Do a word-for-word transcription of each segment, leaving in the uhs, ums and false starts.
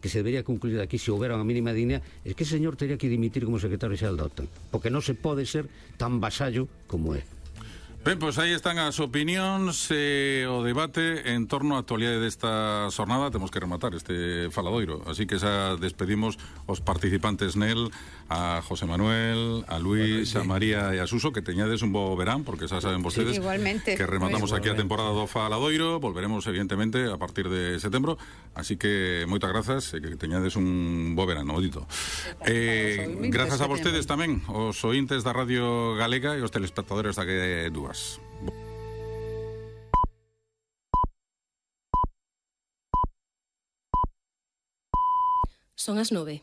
que se debería concluir aquí se houbera unha mínima dignidade, é que ese señor teria que dimitir como secretario xeral da OTAN, porque non se pode ser tan vasallo como é. Ben, pois aí están as opinións e eh, o debate en torno á actualidade desta xornada. Temos que rematar este faladoiro, así que xa despedimos os participantes nel, a José Manuel, a Luis, bueno, sí. a María e a Suso, que teñades un bo verán, porque xa saben vostedes sí, que rematamos aquí a temporada do faladoiro. Volveremos evidentemente a partir de setembro, así que moitas grazas e que teñades un bo verano, dito. Eh, grazas a vostedes tamén, os ointes da Radio Galega e os telespectadores da que dúas. Son as nove.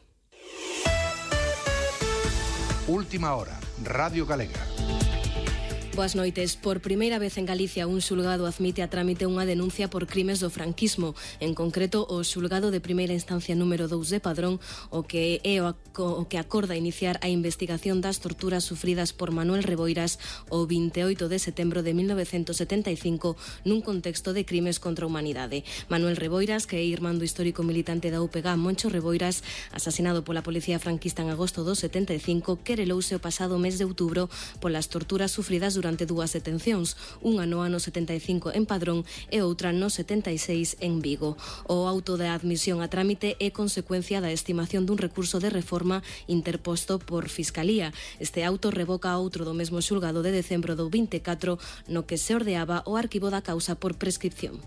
Última hora, Radio Galega. Boas noites. Por primeira vez en Galicia, un xulgado admite a trámite unha denuncia por crimes do franquismo. En concreto, o xulgado de primeira instancia número dous de Padrón, o que é o, o que acorda iniciar a investigación das torturas sufridas por Manuel Reboiras o vinte e oito de setembro de mil novecentos setenta e cinco nun contexto de crimes contra a humanidade. Manuel Reboiras, que é irmán do histórico militante da U P G, Moncho Reboiras, asasinado pola policía franquista en agosto do setenta e cinco, querelouse o pasado mes de outubro polas torturas sufridas durante durante dúas detencións, unha no ano setenta e cinco en Padrón e outra no setenta e seis en Vigo. O auto de admisión a trámite é consecuencia da estimación dun recurso de reforma interposto por Fiscalía. Este auto revoca outro do mesmo xulgado de decembro do vinte e catro no que se ordeaba o arquivo da causa por prescripción.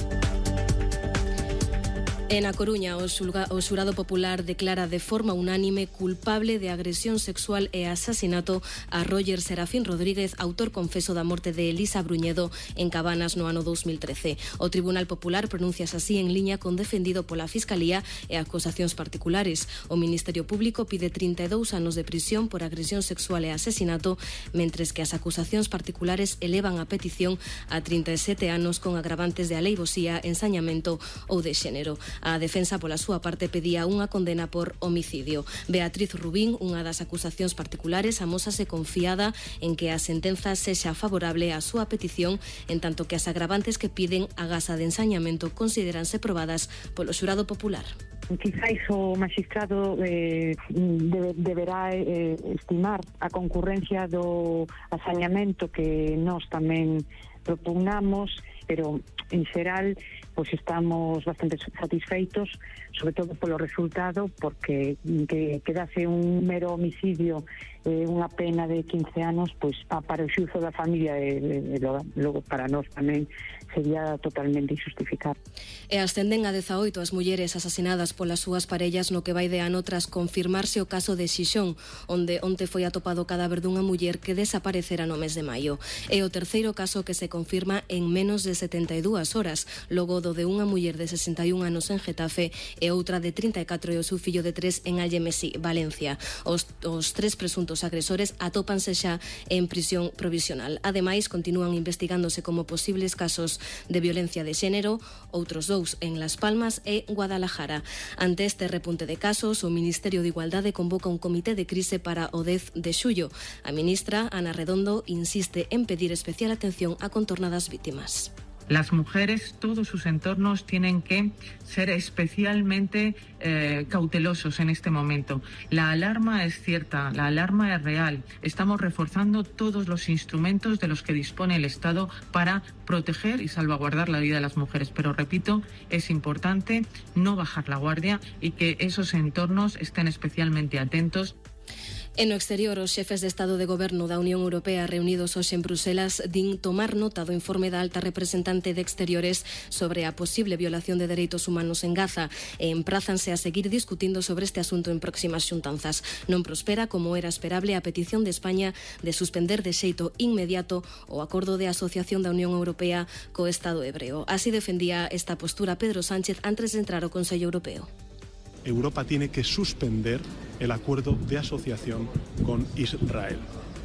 En A Coruña, o, xulga, o xurado popular declara de forma unánime culpable de agresión sexual e asasinato a Roger Serafín Rodríguez, autor confeso da morte de Elisa Bruñedo en Cabanas no ano dos mil trece. O Tribunal Popular pronunciase así en liña con defendido pola Fiscalía e acusacións particulares. O Ministerio Público pide trinta e dous anos de prisión por agresión sexual e asesinato, mentres que as acusacións particulares elevan a petición a trinta e sete anos con agravantes de aleivosía, ensañamento ou de xénero. A defensa, pola súa parte, pedía unha condena por homicidio. Beatriz Rubín, unha das acusacións particulares, amósase confiada en que a sentenza sexa favorable á súa petición, en tanto que as agravantes que piden a gasa de ensañamento consideranse probadas polo xurado popular. Quizáis o magistrado eh, de, deberá eh, estimar a concurrencia do asañamento que nós tamén propugnamos, pero en xeral pois estamos bastante satisfeitos, sobre todo polo resultado, porque que quedase un mero homicidio, eh, unha pena de quince anos, pois para o xuzo da familia e, e logo para nós tamén sería totalmente injustificado. E ascenden a dezaoito as mulleres asasinadas polas súas parellas no que vai de ano tras confirmarse o caso de Xixón, onde onte foi atopado o cadáver dunha muller que desaparecera no mes de maio. É o terceiro caso que se confirma en menos de setenta e dúas horas, logo do de unha muller de sesenta e un anos en Getafe e outra de trinta e catro e o seu fillo de tres en Allemesí, Valencia. Os, os tres presuntos agresores atópanse xa en prisión provisional. Ademais, continúan investigándose como posibles casos de violencia de xénero, outros dous en Las Palmas e Guadalajara. Ante este repunte de casos, o Ministerio de Igualdade convoca un comité de crise para o dez de xullo. A ministra, Ana Redondo, insiste en pedir especial atención a contornadas vítimas. Las mujeres, todos sus entornos tienen que ser especialmente eh, cautelosos en este momento. La alarma es cierta, la alarma es real. Estamos reforzando todos los instrumentos de los que dispone el Estado para proteger y salvaguardar la vida de las mujeres. Pero repito, es importante no bajar la guardia y que esos entornos estén especialmente atentos. En o exterior, os xefes de Estado de Goberno da Unión Europea reunidos hoxe en Bruselas din tomar nota do informe da alta representante de Exteriores sobre a posible violación de dereitos humanos en Gaza e emprázanse a seguir discutindo sobre este asunto en próximas xuntanzas. Non prospera, como era esperable, a petición de España de suspender de xeito inmediato o acordo de asociación da Unión Europea co Estado hebreo. Así defendía esta postura Pedro Sánchez antes de entrar ao Consello Europeo. Europa tiene que suspender el acuerdo de asociación con Israel.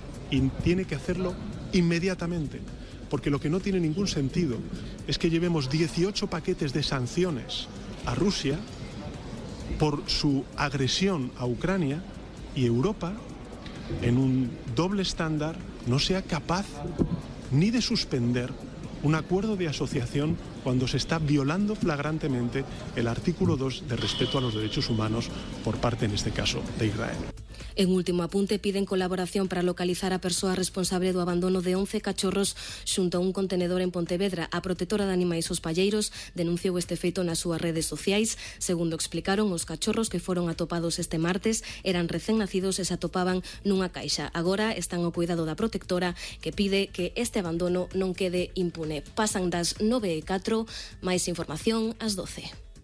Y tiene que hacerlo inmediatamente, porque lo que no tiene ningún sentido es que llevemos dieciocho paquetes de sanciones a Rusia por su agresión a Ucrania y Europa, en un doble estándar, no sea capaz ni de suspender un acuerdo de asociación cuando se está violando flagrantemente el artículo dos de respeto a los derechos humanos por parte, en este caso, de Israel. En último apunte, piden colaboración para localizar a persoa responsable do abandono de once cachorros xunto a un contenedor en Pontevedra. A protectora de animais Os Palleiros denunciou este feito nas súas redes sociais. Segundo explicaron, os cachorros que foron atopados este martes eran recén nacidos e se atopaban nunha caixa. Agora están ao cuidado da protectora, que pide que este abandono non quede impune. Pasan das nove e catro, máis información ás doce.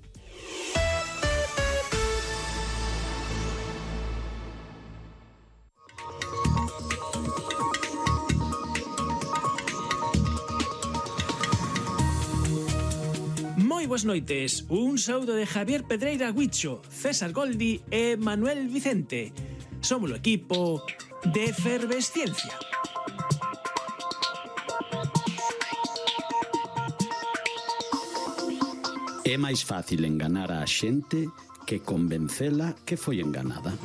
Moi boas noites, un saúdo de Javier Pedreira Huicho, César Goldi e Manuel Vicente. Somos o equipo de Efervesciencia. É máis fácil enganar a xente que convencela que foi enganada.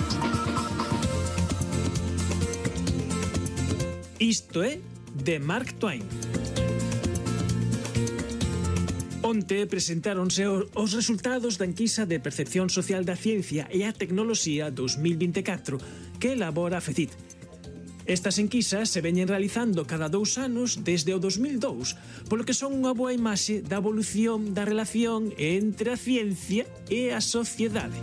Isto é de Mark Twain. Onte presentáronse os resultados da enquisa de percepción social da ciencia e a tecnoloxía dos mil vinte e catro que elabora a FECIT. Estas enquisas se veñen realizando cada dous anos desde o dos mil dous, polo que son unha boa imaxe da evolución da relación entre a ciencia e a sociedade.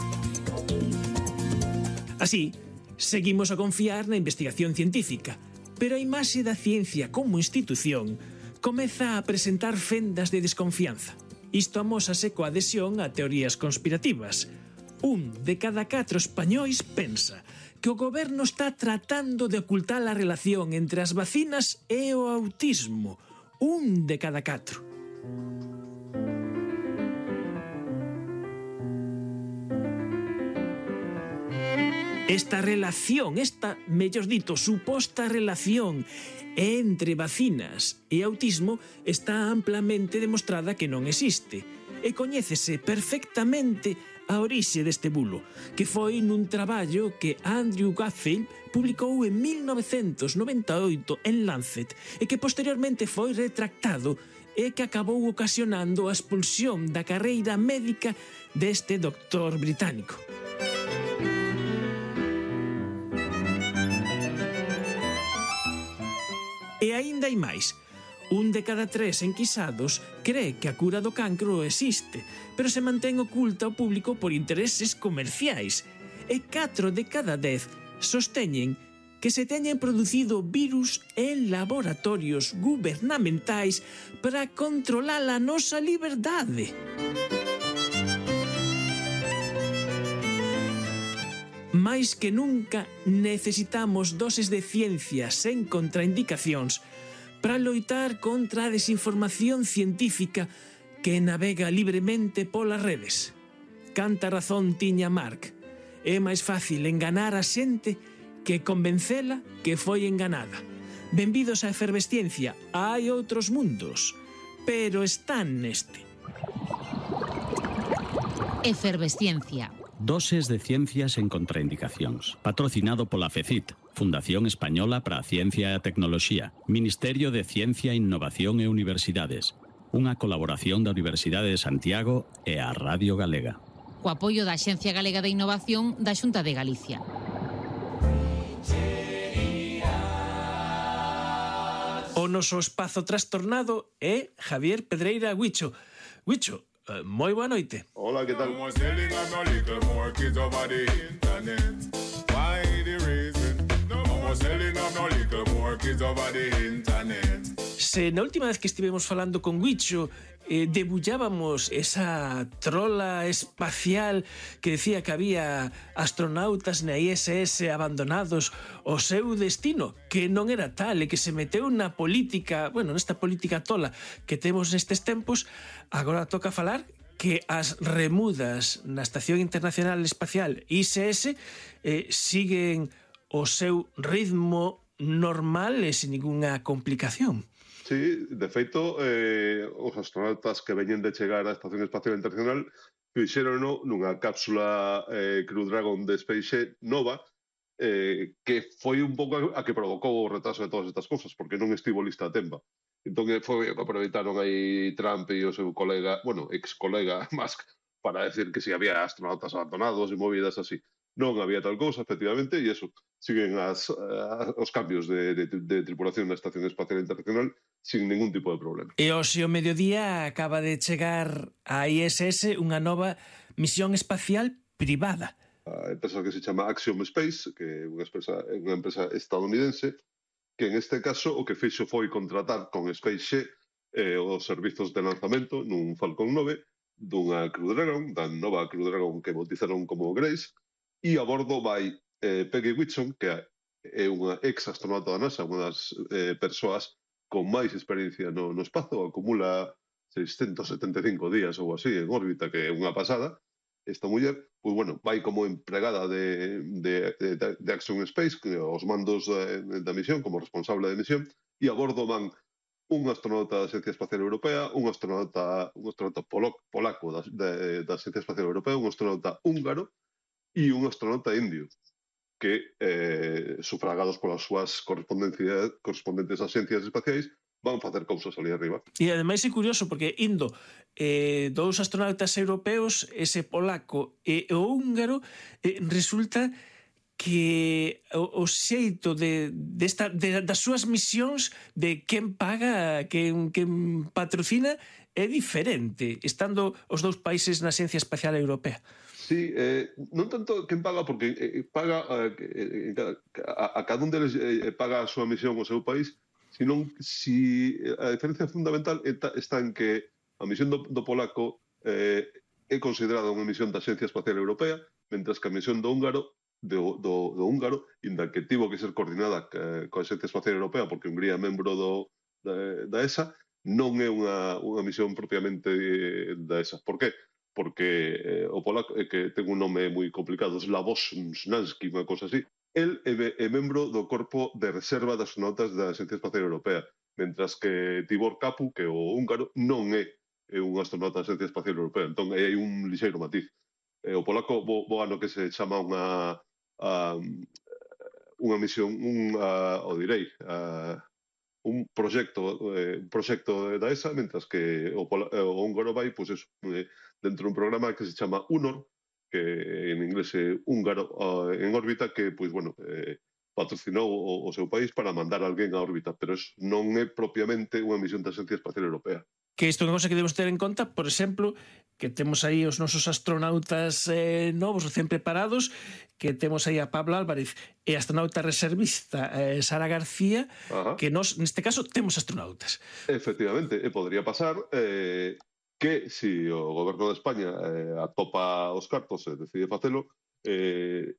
Así, seguimos a confiar na investigación científica, pero a imaxe da ciencia como institución comeza a presentar fendas de desconfianza. Isto amósase coa adhesión a teorías conspirativas. Un de cada catro españois pensa que o goberno está tratando de ocultar a relación entre as vacinas e o autismo. Un de cada catro. Esta relación, esta, mellor dito, suposta relación entre vacinas e autismo está amplamente demostrada que non existe e coñécese perfectamente a orixe deste bulo, que foi nun traballo que Andrew Garfield publicou en mil novecentos noventa e oito en Lancet e que posteriormente foi retractado e que acabou ocasionando a expulsión da carreira médica deste doctor británico. E aínda hai máis. Un de cada tres enquisados cree que a cura do cancro existe, pero se mantén oculta ao público por intereses comerciais. E catro de cada dez sosteñen que se teñen producido virus en laboratorios gubernamentais para controlar a nosa liberdade. Mais que nunca necesitamos doses de ciencia sen contraindicacións para loitar contra a desinformación científica que navega libremente polas redes. Canta razón tiña Mark. É máis fácil enganar a xente que convencela que foi enganada. Benvidos á Efervesciencia. Hai outros mundos, pero están neste. Efervesciencia. Doses de ciencias en contraindicacións. Patrocinado pola FECIT, Fundación Española para a Ciencia e a Tecnoloxía, Ministerio de Ciencia, Innovación e Universidades. Unha colaboración da Universidade de Santiago e a Radio Galega. Co apoio da Axencia Galega de Innovación da Xunta de Galicia. O noso espazo trastornado é Javier Pedreira Huicho. Huicho, Uh, moi boa noite. Hola, que tal? Se na última vez que estivemos falando con Huicho eh, debullábamos esa trola espacial que decía que había astronautas na I S S abandonados o seu destino, que non era tal e que se meteu na política, bueno, nesta política tola que temos nestes tempos. Agora toca falar que as remudas na Estación Internacional Espacial I S S eh, siguen o seu ritmo normal e sin ninguna complicación. Sí, de feito, eh, os astronautas que veñen de chegar á Estación Espacial Internacional fixérono nunha cápsula eh, Crew Dragon de SpaceX nova, eh, que foi un pouco a que provocou o retraso de todas estas cousas, porque non estivo lista a tempo. Entón, foi o que aproveitaron aí Trump e o seu colega, bueno, ex-colega Musk, para decir que si había astronautas abandonados e movidas así. Non había tal cousa, efectivamente, e eso, siguen as, a, os cambios de, de, de tripulación na Estación Espacial Internacional sin ningún tipo de problema. E hoxe ao mediodía acaba de chegar a I S S unha nova misión espacial privada. A empresa que se chama Axiom Space, que é unha empresa, unha empresa estadounidense, que en este caso o que fixo foi contratar con SpaceX eh, os servizos de lanzamento nun Falcon nove, dunha Crew Dragon, da nova Crew Dragon que bautizaron como Grace, e a bordo vai eh, Peggy Whitson, que é unha ex-astronauta da NASA, unha das eh, persoas con máis experiencia no, no espazo, acumula seiscentos setenta e cinco días ou así en órbita, que é unha pasada. Esta muller, pois bueno, vai como empregada de, de, de, de Axiom Space, que os mandos da, da misión, como responsable de misión, e a bordo van un astronauta da Agencia Espacial Europea, un astronauta, un astronauta polaco da, da Agencia Espacial Europea, un astronauta húngaro e un astronauta indio, que, eh, sufragados polas súas correspondentes agencias espaciais, van facer cousas ali arriba. E ademais é curioso porque indo eh, dous astronautas europeos, ese polaco e o húngaro, eh, resulta que o, o xeito de, de, esta, de das súas misións, de quen paga, quen, quen patrocina, é diferente, estando os dous países na Agencia Espacial Europea. Sí, eh, non tanto quen paga, porque eh, paga eh, a, a cada un deles eh, paga a súa misión ao seu país, senón si a diferencia fundamental está en que a misión do, do polaco eh, é considerada unha misión da Agencia Espacial Europea, mentras que a misión do húngaro do, do, do húngaro, inda que tivo que ser coordinada eh, coa Agencia Espacial Europea, porque Hungría é membro do, da, da E S A, non é unha, unha misión propiamente da E S A. Por qué? Porque eh, o polaco, eh, que ten un nome moi complicado, Slavosnansky, unha cosa así, el é, é membro do Corpo de Reserva das Astronautas da Agencia Espacial Europea, mentras que Tibor Kapu, que é o húngaro, non é, é un astronauta da Agencia Espacial Europea. Entón, hai un lixeiro matiz. Eh, o polaco voa no que se chama unha uh, unha misión, un, uh, o direi, uh, un proxecto eh, un proxecto da E S A, mentras que o, o húngaro vai, pois, eso, eh, dentro dun programa que se chama UNOR, que en inglés é húngaro uh, en órbita, que, pois, bueno, eh, patrocinou o, o seu país para mandar alguén a órbita, pero eso non é propiamente unha misión da Agencia Espacial Europea. Que isto é unha cosa que debemos ter en conta, por exemplo, que temos aí os nosos astronautas eh, novos, recén preparados, que temos aí a Pablo Álvarez e a astronauta reservista eh, Sara García, Ajá. que nos, neste caso, temos astronautas. Efectivamente, e podría pasar eh, que, se si o goberno de España eh, atopa os cartos e decide facelo, eh,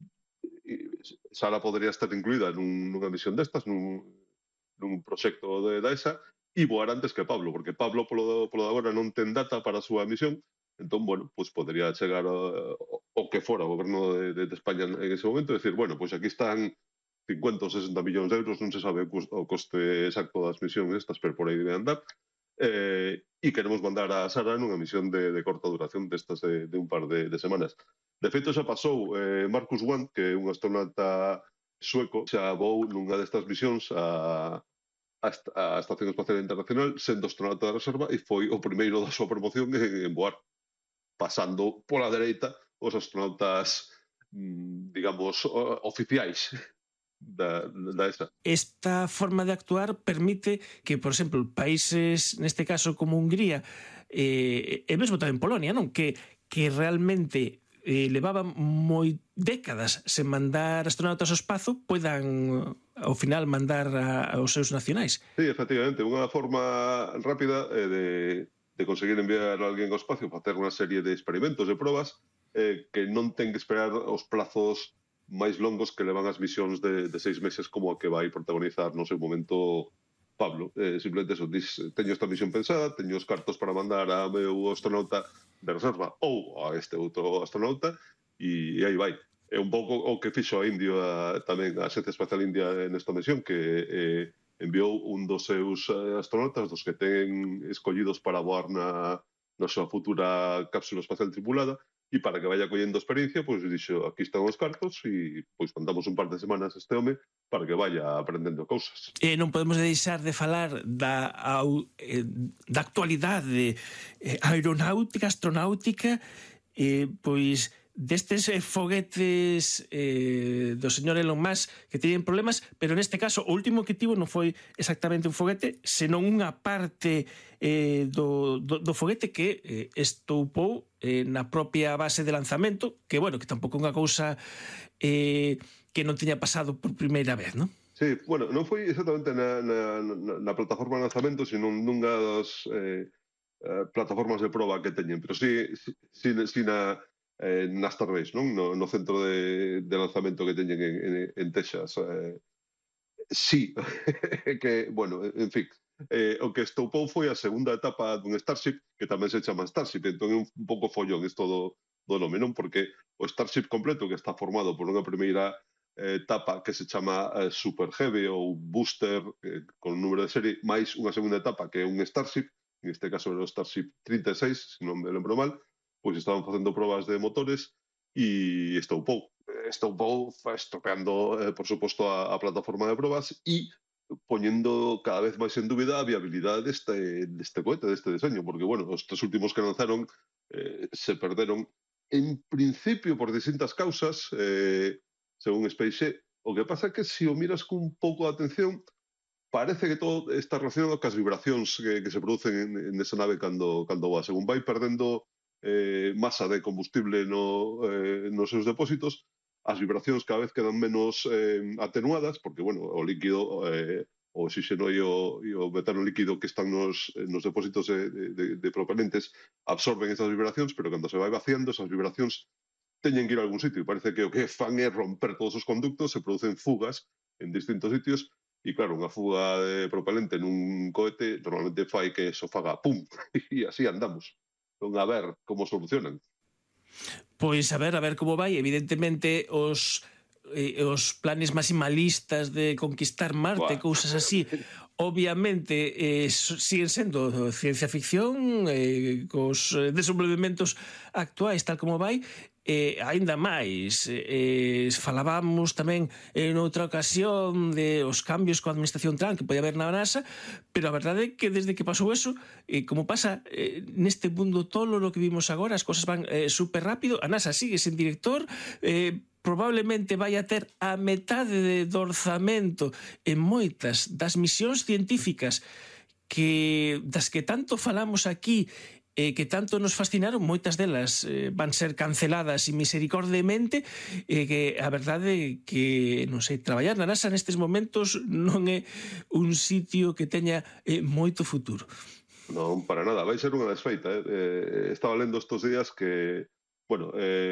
Sara podría estar incluída nun, nunha misión destas, nun, nun proxecto de, da E S A, e voar antes que Pablo, porque Pablo, polo, polo de agora, non ten data para a súa misión, entón, bueno, pues podría chegar o, o que fora o goberno de, de, de España en ese momento e decir, bueno, pues aquí están cincuenta ou sesenta millóns de euros, non se sabe o coste exacto das misións estas, pero por aí debe andar, eh, e queremos mandar a Sara nunha misión de, de corta duración destas de, de un par de, de semanas. De feito, xa pasou eh, Marcus Wandt, que é un astronauta sueco, xa vou nunha destas misións a a Estación Espacial Internacional sendo astronauta de reserva e foi o primeiro da súa promoción en, en voar, pasando pola dereita os astronautas, digamos, oficiais da, da E S A. Esta forma de actuar permite que, por exemplo, países, neste caso como Hungría, eh, e mesmo tamén Polonia, non? Que, que realmente eh, levaban moi décadas sen mandar astronautas ao espazo, poidan ao final mandar a, aos seus nacionais. Sí, efectivamente, unha forma rápida eh, de, de conseguir enviar a alguén ao espacio, facer unha serie de experimentos e probas eh, que non ten que esperar os plazos máis longos que levan as misións de, de seis meses como a que vai protagonizar no seu momento Pablo. Eh, simplemente eso, dis, teño esta misión pensada, teño os cartos para mandar a meu astronauta de reserva ou a este outro astronauta e, e aí vai. É un pouco o que fixo a India, tamén a Agencia Espacial India nesta misión, que eh, enviou un dos seus astronautas, dos que ten escollidos para voar na, na súa futura cápsula espacial tripulada, e para que vaya collendo experiencia, pois dixo, aquí están os cartos e pois contamos un par de semanas este home para que vaya aprendendo cousas. E non podemos deixar de falar da, au, eh, da actualidade eh, aeronáutica, astronáutica, eh, pois destes eh, foguetes eh, do señor Elon Musk que teñen problemas, pero neste caso o último que tivo non foi exactamente un foguete, senón unha parte eh, do, do, do foguete que eh, estoupou eh, na propia base de lanzamento, que, bueno, que tampouco é unha cousa eh, que non teña pasado por primeira vez, non? Sí, bueno, non foi exactamente na, na, na, na plataforma de lanzamento, sino nunha das eh, eh, plataformas de proba que teñen, pero sí, sí, sí, sí na Eh, na Starbase, non? No, no centro de, de lanzamento que teñen en, en, en Texas. Eh, sí, que, bueno, en fin, eh, o que estoupou foi a segunda etapa dun Starship, que tamén se chama Starship, entón é un, un pouco follón isto do, do nome, non? Porque o Starship completo, que está formado por unha primeira eh, etapa que se chama eh, Super Heavy ou Booster, eh, con número de serie, máis unha segunda etapa que é un Starship, en este caso era o Starship trinta e seis, se non me lembro mal, pois estaban facendo probas de motores e estoupou. Estoupou estropeando, eh, por suposto, a, a plataforma de probas e poñendo cada vez máis en dúbida a viabilidade deste, deste cohete, deste diseño, porque, bueno, os tres últimos que lanzaron eh, se perderon en principio por distintas causas, eh, según SpaceX. O que pasa é que se o miras con un pouco de atención, parece que todo está relacionado cas vibracións que, que se producen en, en esa nave cando, cando va. Según vai perdendo Eh, masa de combustible no, eh, nos seus depósitos, as vibracións cada vez quedan menos eh, atenuadas, porque, bueno, o líquido, eh, o oxígeno e o, e o metano líquido que están nos, nos depósitos de, de, de propelentes absorben esas vibracións, pero cando se vai vaciando, esas vibracións teñen que ir a algún sitio, e parece que o que fan é romper todos os conductos, se producen fugas en distintos sitios, e claro, unha fuga de propelente nun cohete normalmente fai que eso faga pum, e así andamos. Entón, a ver como solucionan. Pois a ver, a ver como vai. Evidentemente, os, eh, os planes maximalistas de conquistar Marte, Buah. cousas así, obviamente eh, siguen sendo ciencia ficción, eh, cos desenvolvementos actuais, tal como vai. Eh, ainda máis, eh, falábamos tamén en outra ocasión de os cambios coa administración Trump que pode haber na NASA, pero a verdade é que desde que pasou eso, eh, como pasa eh, neste mundo todo lo que vimos agora, as cosas van eh, super rápido, a NASA sigue sen director, eh, probablemente vai a ter a metade de orzamento en moitas das misións científicas que das que tanto falamos aquí eh, que tanto nos fascinaron, moitas delas eh, van ser canceladas misericordemente, eh, que a verdade é que, non sei, traballar na NASA nestes momentos non é un sitio que teña eh, moito futuro. Non, para nada, vai ser unha desfeita. Eh? Eh, estaba lendo estes días que, bueno,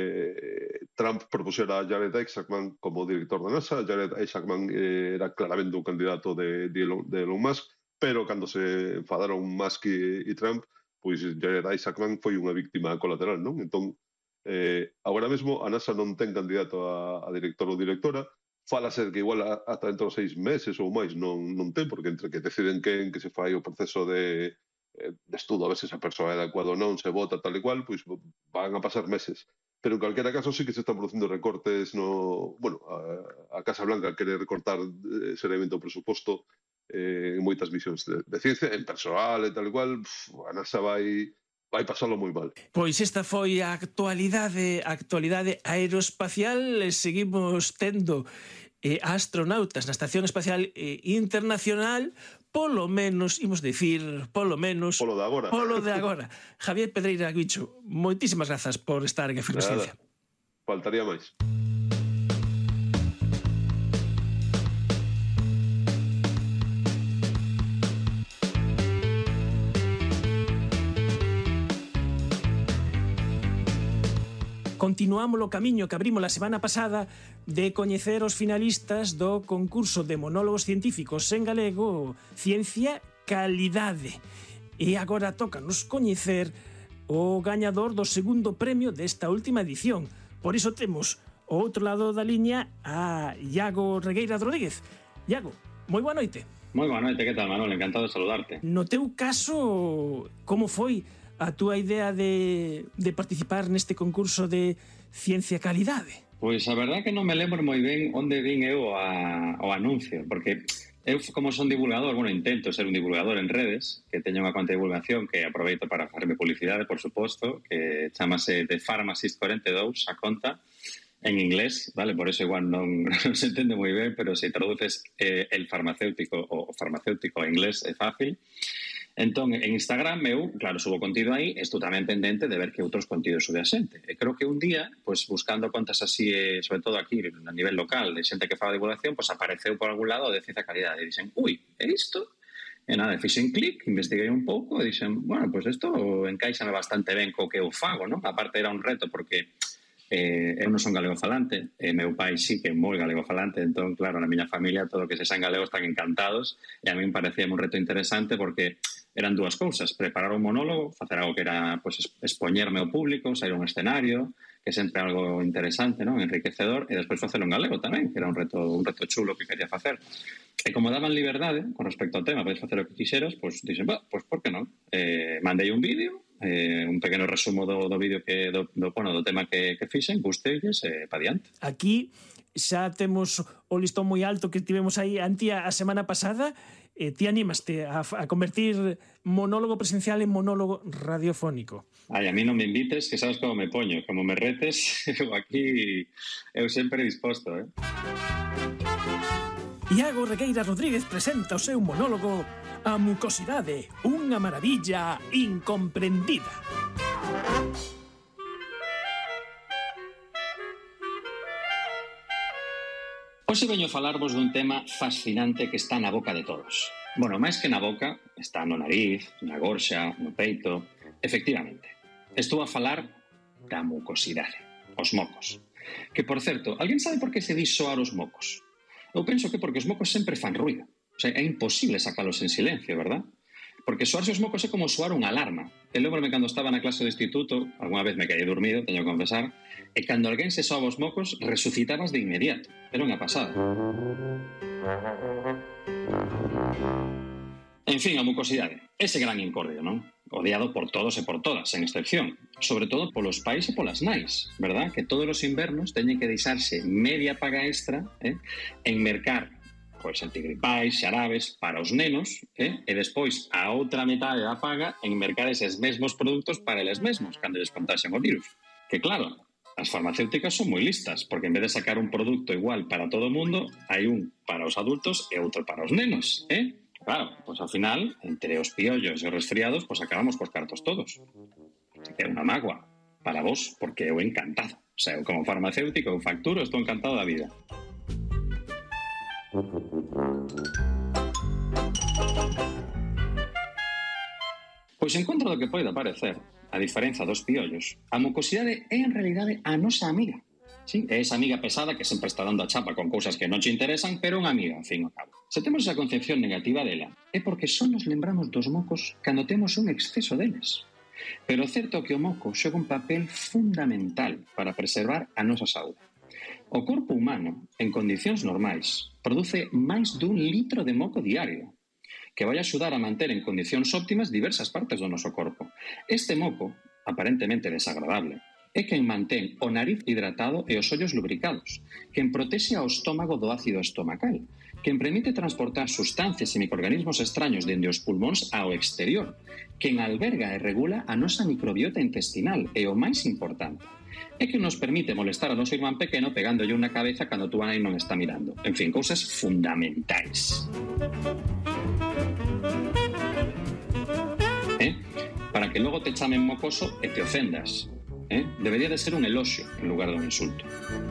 eh, Trump propuxera a Jared Isaacman como director da NASA. Jared Isaacman eh, era claramente un candidato de, de, Elon, de Elon Musk, pero cando se enfadaron Musk e, e Trump, pois Jared Isaacman foi unha víctima colateral, non? Entón, eh, agora mesmo a NASA non ten candidato a, a director ou directora, falase que igual a, ata dentro de seis meses ou máis non, non ten, porque entre que deciden quen que se fai o proceso de, de estudo, a ver se esa persoa é adecuada ou non, se vota tal e cual, pois van a pasar meses. Pero en calquera caso sí que se están producindo recortes no... Bueno, a, a Casa Blanca quere recortar eh, seriamente o presuposto eh, en moitas misións de, de ciencia, en persoal e tal e cual, pff, a NASA vai vai pasalo moi mal. Pois esta foi a actualidade, a actualidade aeroespacial. Seguimos tendo eh, astronautas na Estación Espacial eh, Internacional, polo menos, imos dicir, polo menos... Polo de agora. Polo de agora. Javier Pedreira Guicho, moitísimas grazas por estar en Efervescencia. Faltaría máis. Continuamos o camiño que abrimos a semana pasada de coñecer os finalistas do concurso de monólogos científicos en galego Ciencia Calidade. E agora toca nos coñecer o gañador do segundo premio desta última edición. Por iso temos ao outro lado da liña a Iago Regueira Rodríguez. Iago, moi boa noite. Moi boa noite, que tal, Manuel? Encantado de saludarte. No teu caso, como foi a túa idea de, de participar neste concurso de Ciencia Calidade? Pois a verdad que non me lembro moi ben onde vin eu a, o anuncio, porque eu, como son divulgador, bueno, intento ser un divulgador en redes, que teño unha conta de divulgación que aproveito para facerme publicidade, por suposto, que chamase The Pharmacist cuarenta e dous, a conta, en inglés, vale? Por eso igual non, non se entende moi ben, pero se traduces eh, el farmacéutico o farmacéutico a inglés é fácil. Entón, en Instagram eu, claro, subo contido aí, estou tamén pendente de ver que outros contidos sube a xente. E creo que un día, pues, buscando contas así, eh, sobre todo aquí, a nivel local, de xente que fala de divulgación, pues, apareceu por algún lado de Ciencia Calidade. E dixen, ui, é isto? E nada, fixen clic, investiguei un pouco e dixen, bueno, pues isto encaixame bastante ben co que eu fago, non? A parte era un reto porque eh, eu non son galego falante, e meu pai sí que é moi galego falante, entón, claro, na miña familia todo o que se san galegos están encantados, e a mí me parecía un reto interesante porque eran dúas cousas, preparar un monólogo, facer algo que era, pues, expoñerme ao público, sair a un escenario, que sempre é algo interesante, non? Enriquecedor, e despois facelo en galego tamén, que era un reto un reto chulo que quería facer. E como daban liberdade con respecto ao tema, podes facer o que quixeras, pois dixen, bah, pois por que non? Eh, mandei un vídeo, eh, un pequeno resumo do, do vídeo que do, do, bueno, do tema que, que fixen, gusteilles, e eh, pa diante. Aquí xa temos o listón moi alto que tivemos aí antía a semana pasada. Eh, ti animaste a, a convertir monólogo presencial en monólogo radiofónico. Ai, a mí non me invites, que sabes como me poño. Como me retes, eu aquí eu sempre disposto, eh? Iago Regueira Rodríguez presenta o seu monólogo A mucosidade, unha maravilla incomprendida. Hoxe veño a falarvos dun tema fascinante que está na boca de todos. Bueno, máis que na boca, está no nariz, na gorxa, no peito. Efectivamente, estou a falar da mucosidade, os mocos. Que, por certo, alguén sabe por que se di soar os mocos? Eu penso que porque os mocos sempre fan ruido. O sea, é imposible sacalos en silencio, verdad? Porque soarse os mocos é como soar unha alarma. E lembro-me cando estaba na clase de instituto, alguna vez me caí dormido, teño que confesar, e cando alguén se soaba os mocos, resucitabas de inmediato. Era unha pasada. En fin, a mucosidade. Ese gran incordio, non? Odiado por todos e por todas, sen excepción. Sobre todo polos pais e polas nais, verdad? Que todos os invernos teñen que deixarse media paga extra eh, en mercar pois antigripais, xarabes para os nenos, eh? E despois a outra metade da paga en mercar eses mesmos produtos para eles mesmos, cando les contaxen o virus. Que claro, as farmacéuticas son moi listas, porque en vez de sacar un produto igual para todo o mundo, hai un para os adultos e outro para os nenos, eh? Claro, pois ao final, entre os piollos e os resfriados, pois acabamos cos cartos todos. É unha mágoa para vos, porque eu encantado. O sea, eu como farmacéutico, eu facturo, estou encantado da vida. Pois en contra do que poida parecer, a diferenza dos piollos, a mucosidade é en realidade a nosa amiga. Sí, é esa amiga pesada que sempre está dando a chapa con cousas que non te interesan, pero unha amiga, ao fin e ao cabo. Se temos esa concepción negativa dela, é porque só nos lembramos dos mocos cando temos un exceso deles. Pero o certo é que o moco xoga un papel fundamental para preservar a nosa saúde. O corpo humano, en condicións normais, produce máis dun litro de moco diario, que vai axudar a manter en condicións óptimas diversas partes do noso corpo. Este moco, aparentemente desagradable, é quen mantén o nariz hidratado e os ollos lubricados, quen protexe ao estómago do ácido estomacal, quen permite transportar sustancias e microorganismos extraños dende os pulmóns ao exterior, quen alberga e regula a nosa microbiota intestinal e, o máis importante, é que nos permite molestar a noso irmán pequeno pegándolle unha cabeza cando tú aí non está mirando. En fin, cousas fundamentais. Eh? Para que logo te chamen mocoso e te ofendas. Eh? Debería de ser un eloxio en lugar de un insulto.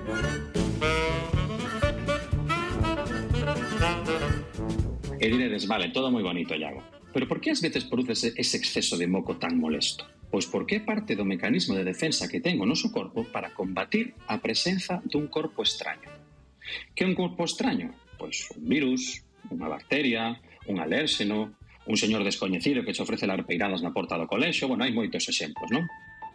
E diredes, vale, todo moi bonito, Iago. Pero por que ás veces produce ese exceso de moco tan molesto? Pois porque é parte do mecanismo de defensa que ten o noso corpo para combatir a presenza dun corpo extraño. Que é un corpo extraño? Pois un virus, unha bacteria, un alérxeno, un señor descoñecido que che ofrece larpeiradas na porta do colexio. Bueno, hai moitos exemplos, non?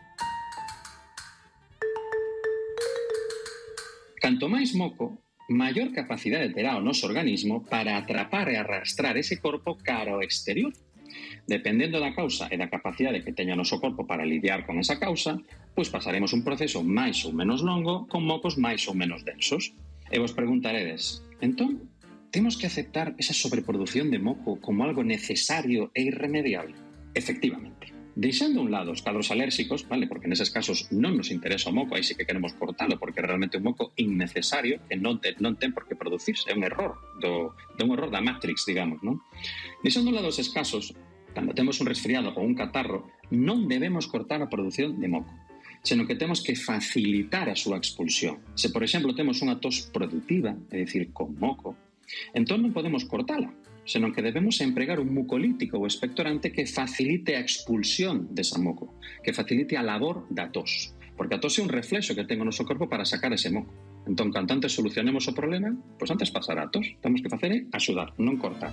Canto máis moco, maior capacidade terá o noso organismo para atrapar e arrastrar ese corpo cara ao exterior. Dependendo da causa e da capacidade que teña o noso corpo para lidiar con esa causa, pois pasaremos un proceso máis ou menos longo con mocos máis ou menos densos. E vos preguntaredes, entón, temos que aceptar esa sobreproducción de moco como algo necesario e irremediable? Efectivamente. Deixando a un lado os cadros alérxicos, vale, porque neses casos non nos interesa o moco, aí sí que queremos cortalo, porque é realmente un moco innecesario que non, te, non ten por que producirse, é un error, do, de un error da Matrix, digamos, non? Deixando a un lado eses casos, cando temos un resfriado ou un catarro, non debemos cortar a produción de moco, senón que temos que facilitar a súa expulsión. Se, por exemplo, temos unha tos productiva, é dicir, con moco, entón non podemos cortala, senón que debemos empregar un mucolítico ou expectorante que facilite a expulsión desa moco, que facilite a labor da tos, porque a tos é un reflexo que ten o noso corpo para sacar ese moco. Entón, canto antes solucionemos o problema, pois antes pasará a tos. Temos que facer é axudar, non cortar.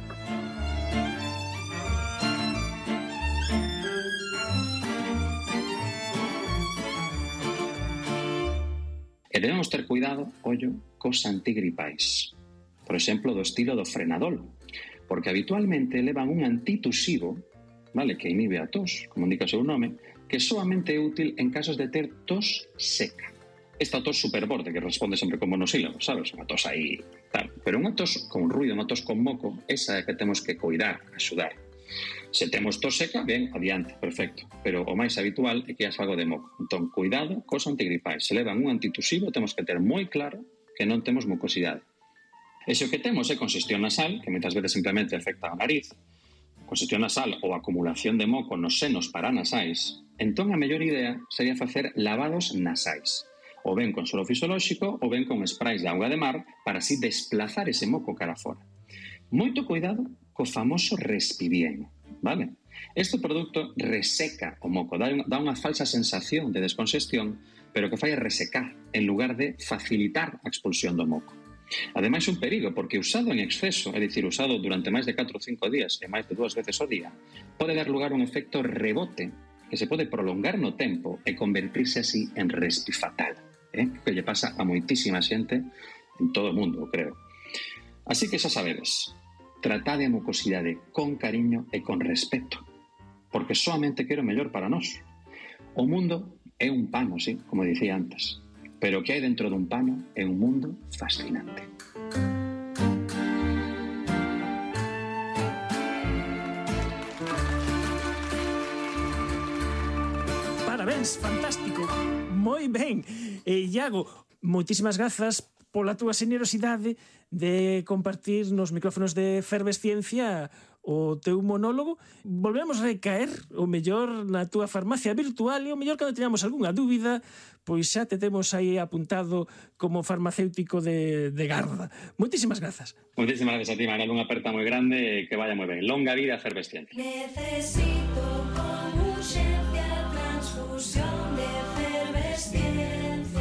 E debemos ter cuidado, ollo, cos antigripais. Por exemplo, do estilo do frenadol, porque habitualmente levan un antitusivo, vale, que inhibe a tos, como indica o seu nome, que solamente é útil en casos de ter tos seca. Esta tos superborde que responde sempre con monosílabos, sabes? Unha tos aí, tal. Pero unha tos con ruido, unha tos con moco, esa é que temos que coidar, axudar. Se temos tos seca, ben, adiante, perfecto. Pero o máis habitual é que haxa algo de moco. Entón, cuidado cos antigripais. Se levan un antitusivo, temos que ter moi claro que non temos mucosidade. E se o que temos é congestión nasal, que moitas veces simplemente afecta a nariz, congestión nasal ou acumulación de moco nos senos paranasais, entón a mellor idea sería facer lavados nasais, ou ben con solo fisiolóxico ou ben con sprays de auga de mar para así desplazar ese moco cara fora. Moito cuidado co famoso Respibien, vale? Este produto reseca o moco, dá unha falsa sensación de descongestión, pero que fai resecar en lugar de facilitar a expulsión do moco. Ademais, un perigo, porque usado en exceso, é dicir, usado durante máis de catro ou cinco días e máis de dúas veces ao día, pode dar lugar a un efecto rebote que se pode prolongar no tempo e convertirse así en respifatal, eh? que lle pasa a moitísima xente en todo o mundo, creo. Así que xa sabedes, tratade a mucosidade con cariño e con respeto, porque solamente quero mellor para nós. O mundo é un pano, sí, como dicía antes, pero o que hai dentro dun pano é un mundo fascinante. Parabéns, fantástico, moi ben. E Iago, moitísimas grazas pola túa xenerosidade de compartir nos micrófonos de Efervesciencia o teu monólogo. Volvemos a recaer o mellor na túa farmacia virtual e o mellor cando teñamos algunha dúbida, pois xa te temos aí apuntado como farmacéutico de, de garda. Moitísimas grazas. Moitísimas grazas a ti, Manuel, unha aperta moi grande e que vaya moi ben. Longa vida a Efervesciencia. Necesito con urxencia transfusión de efervesciencia.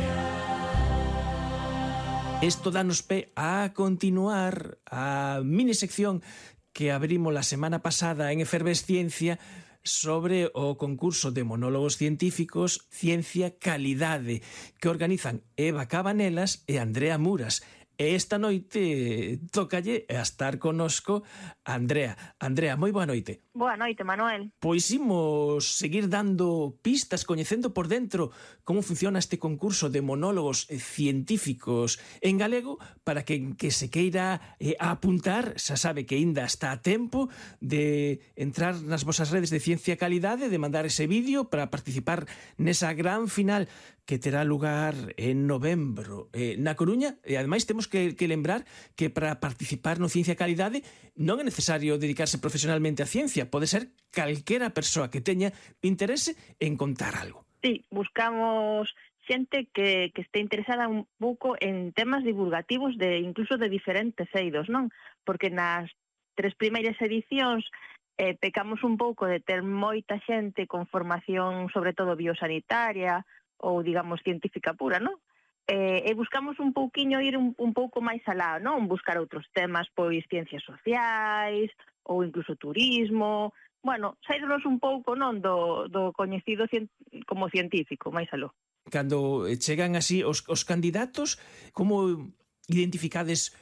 Isto danos pé a continuar a mini sección que abrimos la semana pasada en Efervesciencia sobre o concurso de monólogos científicos Ciencia Calidade que organizan Eva Cabanelas e Andrea Muras. E esta noite tócalle a estar connosco Andrea. Andrea, moi boa noite. Boa noite, Manuel. Pois imos seguir dando pistas, coñecendo por dentro como funciona este concurso de monólogos científicos en galego, para que que se queira eh, apuntar, xa sabe que ainda está a tempo de entrar nas vosas redes de Ciencia Calidade, de mandar ese vídeo para participar nesa gran final que terá lugar en novembro eh, na Coruña. E ademais temos que, que lembrar que para participar no Ciencia Calidade non é necesario dedicarse profesionalmente á ciencia, pode ser calquera persoa que teña interese en contar algo. Sí, buscamos xente que, que este interesada un pouco en temas divulgativos de incluso de diferentes eidos, non? Porque nas tres primeiras edicións eh, pecamos un pouco de ter moita xente con formación sobre todo biosanitaria ou, digamos, científica pura, non? E, e buscamos un pouquiño ir un, un pouco máis alá, non? Buscar outros temas, pois, ciencias sociais, ou incluso turismo. Bueno, sairnos un pouco, non, do, do coñecido cien, como científico, máis aló. Cando chegan así os, os candidatos, como identificades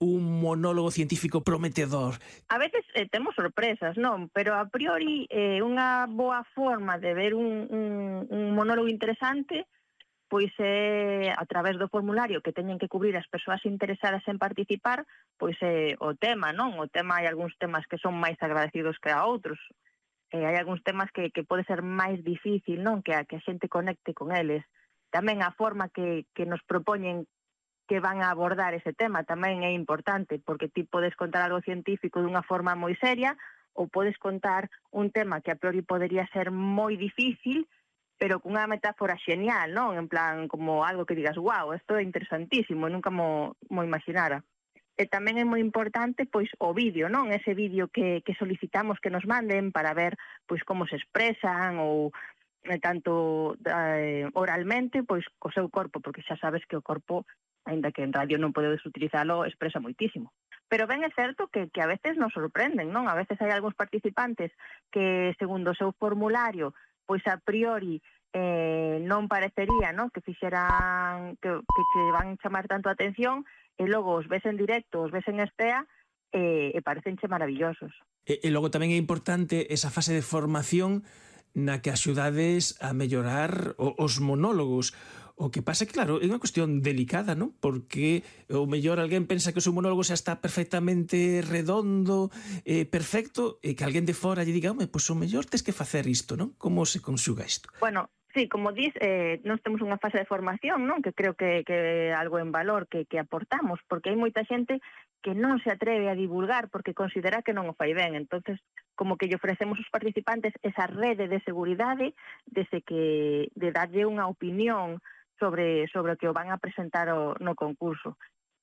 un monólogo científico prometedor? A veces eh, temos sorpresas, non? Pero a priori eh, unha boa forma de ver un, un, un monólogo interesante pois é a través do formulario que teñen que cubrir as persoas interesadas en participar, pois é o tema, non? O tema, hai algúns temas que son máis agradecidos que a outros. Eh, hai algúns temas que, que pode ser máis difícil, non? Que a, que a xente conecte con eles. Tamén a forma que, que nos propoñen que van a abordar ese tema tamén é importante, porque ti podes contar algo científico dunha forma moi seria ou podes contar un tema que a priori podería ser moi difícil, pero cunha metáfora xenial, non? En plan, como algo que digas, wow, isto é interesantísimo, nunca mo, mo imaginara. E tamén é moi importante, pois, o vídeo, non? Ese vídeo que, que solicitamos que nos manden para ver, pois, como se expresan ou eh, tanto eh, oralmente, pois, co seu corpo, porque xa sabes que o corpo, aínda que en radio non podedes utilizalo, expresa moitísimo. Pero ben é certo que, que a veces nos sorprenden, non? A veces hai algúns participantes que, segundo o seu formulario, pois a priori eh, non parecería, non? Que fixeran, que, que che van chamar tanto a atención, e logo os ves en directo, os ves en estea, e, e parecenche maravillosos. E, e logo tamén é importante esa fase de formación na que axudades a mellorar o, os monólogos. O que pasa é que, claro, é unha cuestión delicada, non? Porque o mellor alguén pensa que o seu monólogo xa está perfectamente redondo, eh, perfecto, e que alguén de fora lle diga, home, pois o mellor tes que facer isto, non? Como se conxuga isto? Bueno, sí, como dis, eh, nós temos unha fase de formación, non? Que creo que, que é algo en valor que, que aportamos, porque hai moita xente que non se atreve a divulgar porque considera que non o fai ben. Entonces, como que lle ofrecemos aos participantes esa rede de seguridade desde que de darlle unha opinión sobre sobre o que o van a presentar o, no concurso.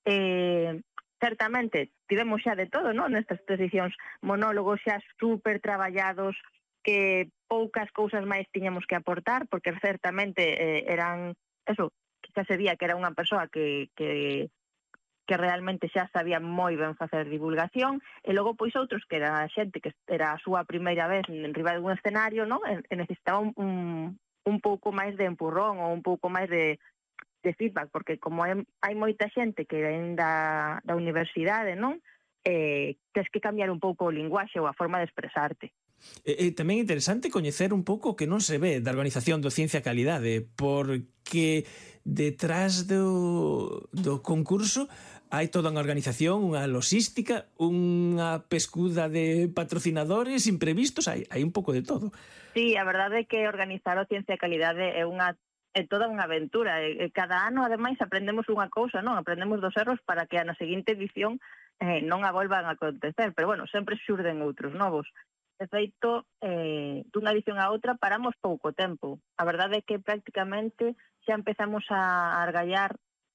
Eh, certamente, tivemos xa de todo, non? Nestas tres edicións, monólogos xa super traballados, que poucas cousas máis tiñamos que aportar, porque certamente eh, eran, eso, que xa se vía que era unha persoa que, que, que realmente xa sabía moi ben facer divulgación, e logo pois outros que era xente que era a súa primeira vez en riba de un escenario, non? E, e necesitaba un, un un pouco máis de empurrón ou un pouco máis de, de feedback, porque como hai, hai moita xente que ven da, da universidade, non? Eh, tens que cambiar un pouco o linguaxe ou a forma de expresarte. E, e tamén é interesante coñecer un pouco o que non se ve da organización do Ciencia Calidade, porque detrás do, do concurso hai toda unha organización, unha logística, unha pescuda de patrocinadores imprevistos, hai, hai un pouco de todo. Sí, a verdade é que organizar o Ciencia e Calidade é unha é toda unha aventura. E cada ano, ademais, aprendemos unha cousa, non? Aprendemos dos erros para que a na seguinte edición eh, non a volvan a acontecer. Pero, bueno, sempre xurden outros novos. De feito, eh, dunha edición a outra paramos pouco tempo. A verdade é que prácticamente xa empezamos a argallar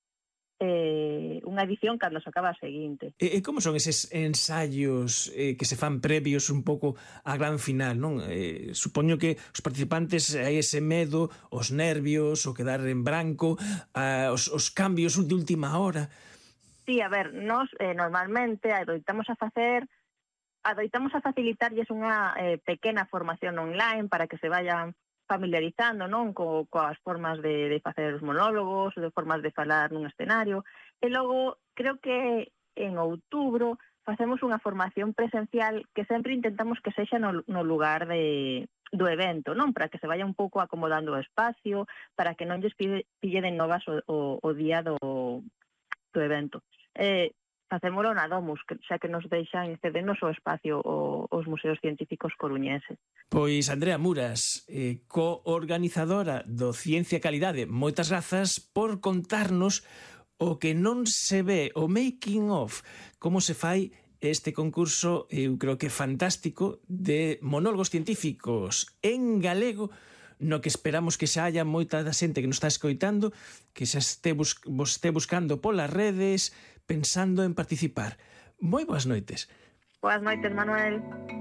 eh, unha edición cando se acaba a seguinte. E, e como son eses ensaios eh, que se fan previos un pouco á gran final, non? Eh, supoño que os participantes hai ese medo, os nervios, o quedar en branco, ah, os, os cambios de última hora. Sí, a ver, nos eh, normalmente adoitamos a facer adoitamos a facilitarlles unha eh, pequena formación online para que se vayan familiarizando, non, co, coas formas de, de facer os monólogos, de formas de falar nun escenario, e logo creo que en outubro facemos unha formación presencial que sempre intentamos que sexa no, no lugar de, do evento, non, para que se vaya un pouco acomodando o espacio, para que non lles pille, pille de novas o, o, o día do, do evento. Eh, facémolo na Domus, que xa que nos deixan cedernos o espacio o, os museos científicos coruñeses. Pois Andrea Muras, eh, co-organizadora do Ciencia e Calidade, moitas grazas por contarnos o que non se ve, o making of, como se fai este concurso, eu creo que fantástico, de monólogos científicos en galego, no que esperamos que xa haya moita da xente que nos está escoitando, que xa este bus vos este buscando polas redes, pensando en participar. Moi boas noites. Boas noites, Manuel.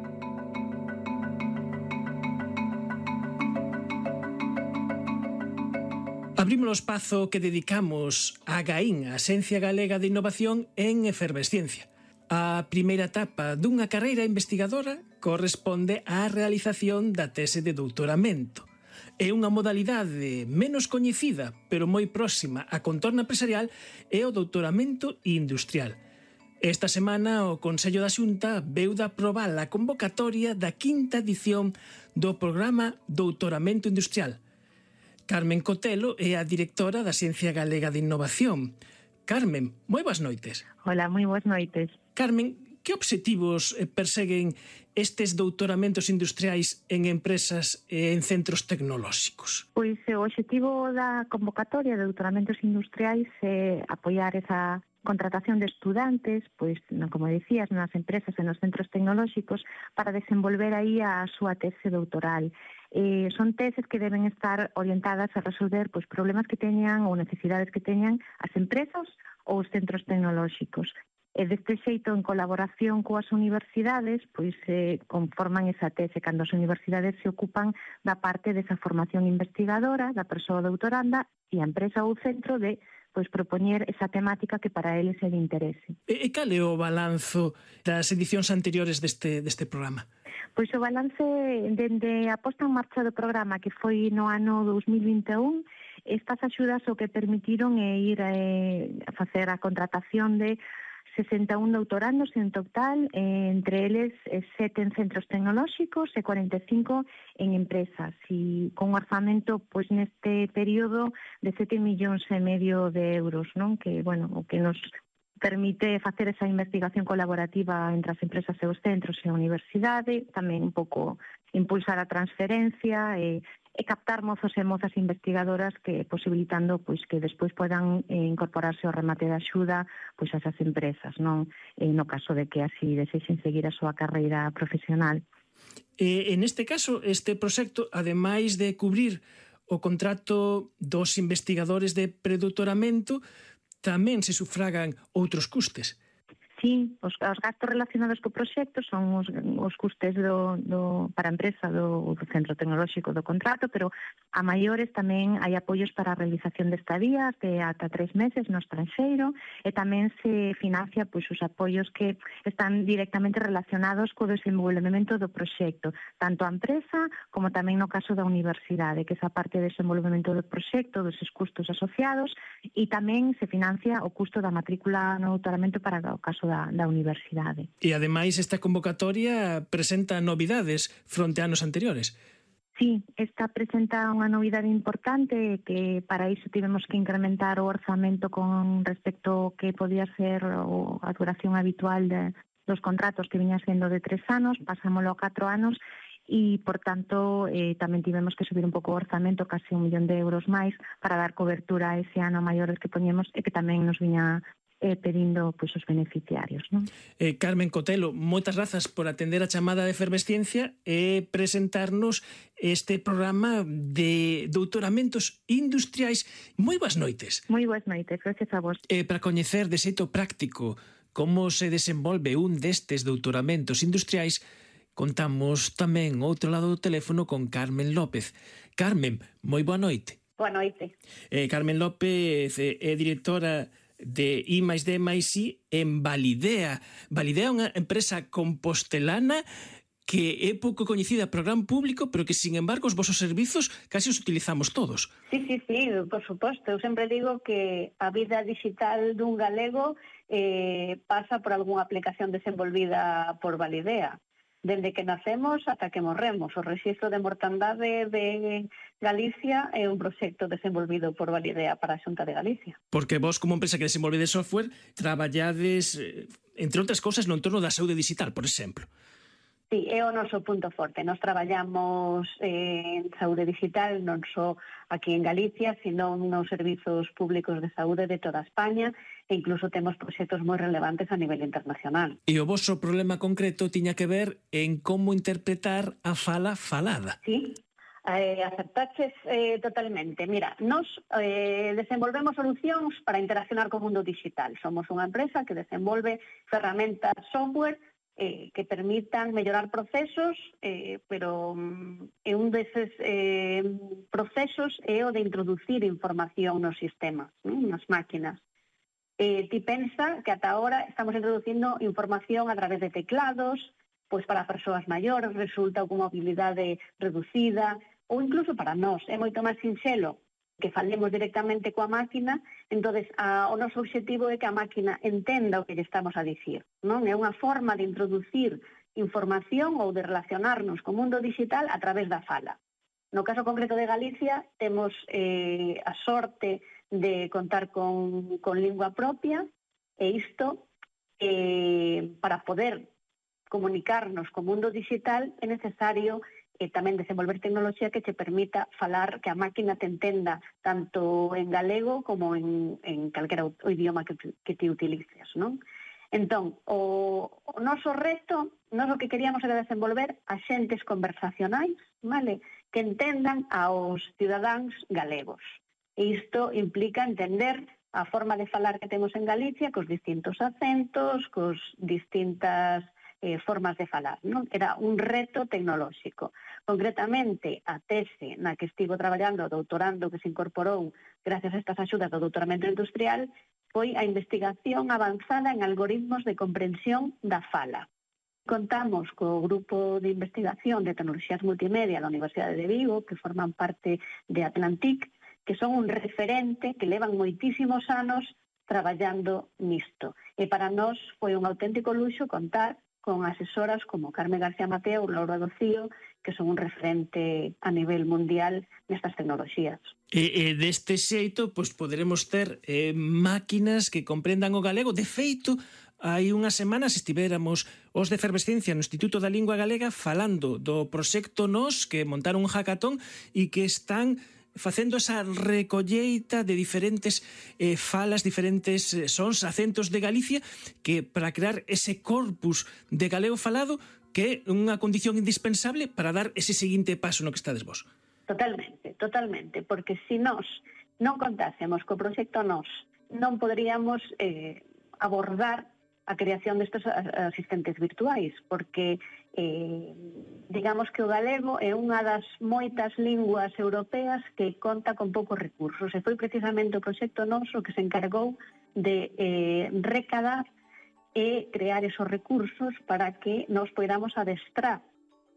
Abrimos o espazo que dedicamos a GAIN, a Axencia Galega de Innovación en Efervesciencia. A primeira etapa dunha carreira investigadora corresponde á realización da tese de doutoramento. É unha modalidade menos coñecida, pero moi próxima á contorna empresarial, é o doutoramento industrial. Esta semana o Consello da Xunta veu de aprobar a convocatoria da quinta edición do programa Doutoramento Industrial. Carmen Cotelo é a directora da Ciencia Galega de Innovación. Carmen, moi boas noites. Hola, moi boas noites. Carmen, que obxectivos perseguen estes doutoramentos industriais en empresas e en centros tecnolóxicos? Pois o obxectivo da convocatoria de doutoramentos industriais é apoiar esa contratación de estudantes, pois, como decías, nas empresas e nos centros tecnolóxicos para desenvolver aí a súa tese doutoral. Eh, son teses que deben estar orientadas a resolver pois, problemas que teñan ou necesidades que teñan as empresas ou os centros tecnolóxicos. E deste xeito, en colaboración coas universidades, pois eh, conforman esa tese, cando as universidades se ocupan da parte desa formación investigadora, da persoa doutoranda, e a empresa ou centro de pois propoñer esa temática que para eles é de interese. E, e cal é o balanzo das edicións anteriores deste, deste programa? Pois o balance dende a posta en marcha do programa, que foi no ano dos mil vinte e un, estas axudas o que permitiron é ir eh, a facer a contratación de sesenta e un doutorandos en total, eh, entre eles eh, sete en centros tecnolóxicos e cuarenta e cinco en empresas, e con un orzamento pois neste período de sete millóns e medio de euros, non? Que, bueno, o que nos permite facer esa investigación colaborativa entre as empresas e os centros e a universidade, tamén un pouco impulsar a transferencia e, e captar mozos e mozas investigadoras que posibilitando pois que despois podan eh, incorporarse ao remate de axuda pois a esas empresas, non? E no caso de que así desexen seguir a súa carreira profesional. E, en este caso, este proxecto, ademais de cubrir o contrato dos investigadores de predoutoramento, tamén se sufragan outros custes. Sí, os, os gastos relacionados co proxecto son os, os custes do, do, para a empresa do, do centro tecnolóxico do contrato, pero a maiores tamén hai apoios para a realización de estadías de ata tres meses no estranxeiro e tamén se financia pois, os apoios que están directamente relacionados co desenvolvemento do proxecto, tanto a empresa como tamén no caso da universidade, que esa parte de desenvolvemento do proxecto, dos custos asociados, e tamén se financia o custo da matrícula no doutoramento para o caso da Da, da universidade. E ademais esta convocatoria presenta novidades fronte a anos anteriores. Sí, esta presenta unha novidade importante que para iso tivemos que incrementar o orzamento con respecto ao que podía ser o, a duración habitual de, dos contratos que viña sendo de tres anos, pasámoslo a catro anos e, por tanto, eh, tamén tivemos que subir un pouco o orzamento, casi un millón de euros máis, para dar cobertura a ese ano maiores que poñemos e que tamén nos viña eh, pedindo pois, os beneficiarios. Non? Eh, Carmen Cotelo, moitas grazas por atender a chamada de Efervesciencia e presentarnos este programa de doutoramentos industriais. Moi boas noites. Moi boas noites, gracias a vos. Eh, para coñecer de xeito práctico como se desenvolve un destes doutoramentos industriais, contamos tamén outro lado do teléfono con Carmen López. Carmen, moi boa noite. Boa noite. Eh, Carmen López é eh, directora de I máis D máis I en Validea. Validea é unha empresa compostelana que é pouco coñecida para o gran público, pero que, sin embargo, os vosos servizos casi os utilizamos todos. Sí, sí, sí, por suposto. Eu sempre digo que a vida digital dun galego eh, pasa por algunha aplicación desenvolvida por Validea. Dende que nacemos ata que morremos. O Rexistro de Mortandade de Galicia é un proxecto desenvolvido por Validea para a Xunta de Galicia. Porque vos, como empresa que desenvolve de software, traballades, entre outras cousas, no entorno da saúde digital, por exemplo. Sí, é o noso punto forte. Nos traballamos eh, en saúde digital non só aquí en Galicia, sino nos servizos públicos de saúde de toda España, e incluso temos proxectos moi relevantes a nivel internacional. E o voso problema concreto tiña que ver en como interpretar a fala falada. Sí, eh, aceptaches eh, totalmente. Mira, nos eh, desenvolvemos solucións para interaccionar co mundo digital. Somos unha empresa que desenvolve ferramentas software Eh, que permitan mellorar procesos, eh, pero um, é un deses eh, procesos é o de introducir información no sistema, ¿no? Nas máquinas. Eh, ti pensa que ata ahora estamos introducindo información a través de teclados, pois para persoas maiores resulta con mobilidade reducida, ou incluso para nós é moito máis sinxelo que falemos directamente coa máquina, entonces a, o noso obxectivo é que a máquina entenda o que lle estamos a dicir, non? É unha forma de introducir información ou de relacionarnos co mundo digital a través da fala. No caso concreto de Galicia, temos eh, a sorte de contar con, con lingua propia, e isto, eh, para poder comunicarnos co mundo digital, é necesario e tamén desenvolver tecnoloxía que te permita falar, que a máquina te entenda tanto en galego como en, en calquera o idioma que, que te utilices, non? Entón, o, o noso reto, nós o que queríamos era desenvolver axentes conversacionais, vale? Que entendan aos cidadáns galegos. E isto implica entender a forma de falar que temos en Galicia, cos distintos acentos, cos distintas Eh, formas de falar, non? Era un reto tecnolóxico. Concretamente, a tese na que estivo traballando o doutorando que se incorporou gracias a estas axudas do doutoramento industrial foi a investigación avanzada en algoritmos de comprensión da fala. Contamos co grupo de investigación de tecnoloxías multimedia da Universidade de Vigo, que forman parte de Atlantic, que son un referente que levan moitísimos anos traballando nisto. E para nós foi un auténtico luxo contar con asesoras como Carmen García Mateo ou Laura Docío, que son un referente a nivel mundial nestas tecnoloxías. E, e deste xeito, pois poderemos ter eh, máquinas que comprendan o galego. De feito, hai unhas semanas estivéramos os de Efervesciencia no Instituto da Lingua Galega falando do proxecto Nos, que montaron un hackathon e que están facendo esa recolleita de diferentes eh, falas, diferentes eh, sons, acentos de Galicia, que para crear ese corpus de galego falado que é unha condición indispensable para dar ese seguinte paso no que estades vos. Totalmente, totalmente, porque se nós non contásemos co proxecto Nos, non poderíamos eh, abordar a creación destes asistentes virtuais, porque eh, digamos que o galego é unha das moitas linguas europeas que conta con poucos recursos, e foi precisamente o proxecto Nos o que se encargou de eh, recadar e crear esos recursos para que nos poidamos adestrar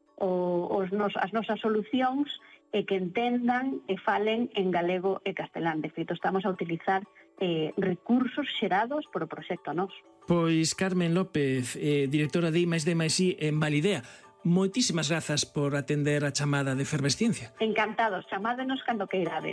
o, os nos, as nosas solucións e que entendan e falen en galego e castelán. De feito, estamos a utilizar eh, recursos xerados por o proxecto Nos. Pois Carmen López, eh, directora de I máis D máis I en Validea, moitísimas grazas por atender a chamada de Efervesciencia. Encantados, chamádenos cando queirades.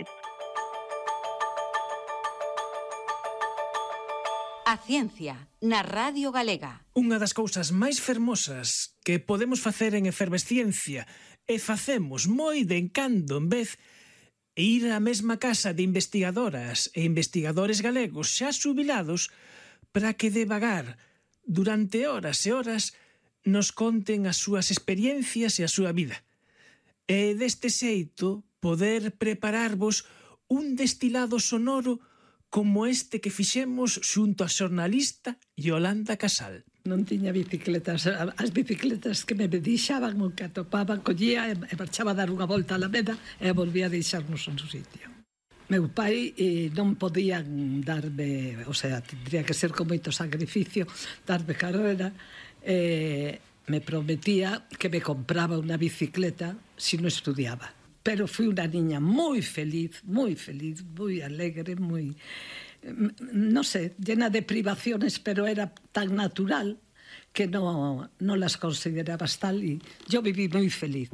A ciencia na Radio Galega. Unha das cousas máis fermosas que podemos facer en Efervesciencia e facemos moi de encando en vez e ir á mesma casa de investigadoras e investigadores galegos xa xubilados para que devagar, durante horas e horas, nos conten as súas experiencias e a súa vida. E deste xeito poder prepararvos un destilado sonoro como este que fixemos xunto a xornalista Yolanda Casal. Non tiña bicicletas, as bicicletas que me deixaban o que atopaban, collía e marchaba a dar unha volta a Alameda e volvía a deixarnos en su sitio. Meu pai eh, non podía darme, o sea, tendría que ser con moito sacrificio, darme carrera, eh, me prometía que me compraba unha bicicleta se non estudiaba. Pero fui unha niña moi feliz, moi feliz, moi alegre, moi, non sé, llena de privaciones, pero era tan natural que no, no las considerabas tal y yo viví moi feliz.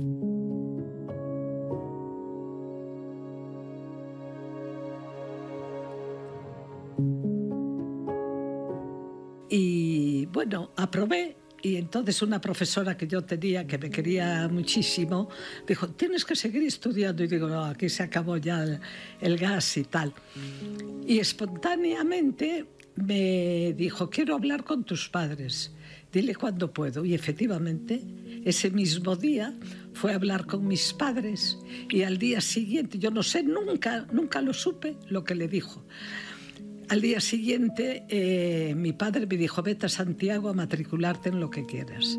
Y bueno, aprobé. Y entonces una profesora que yo tenía, que me quería muchísimo, dijo, tienes que seguir estudiando. Y digo, no, aquí se acabó ya el, el gas y tal. Y espontáneamente me dijo, quiero hablar con tus padres. Dile cuándo puedo. Y efectivamente, ese mismo día fue a hablar con mis padres. Y al día siguiente, yo no sé, nunca, nunca lo supe lo que le dijo. Al día siguiente, eh, mi padre me dijo, vete a Santiago a matricularte en lo que quieras.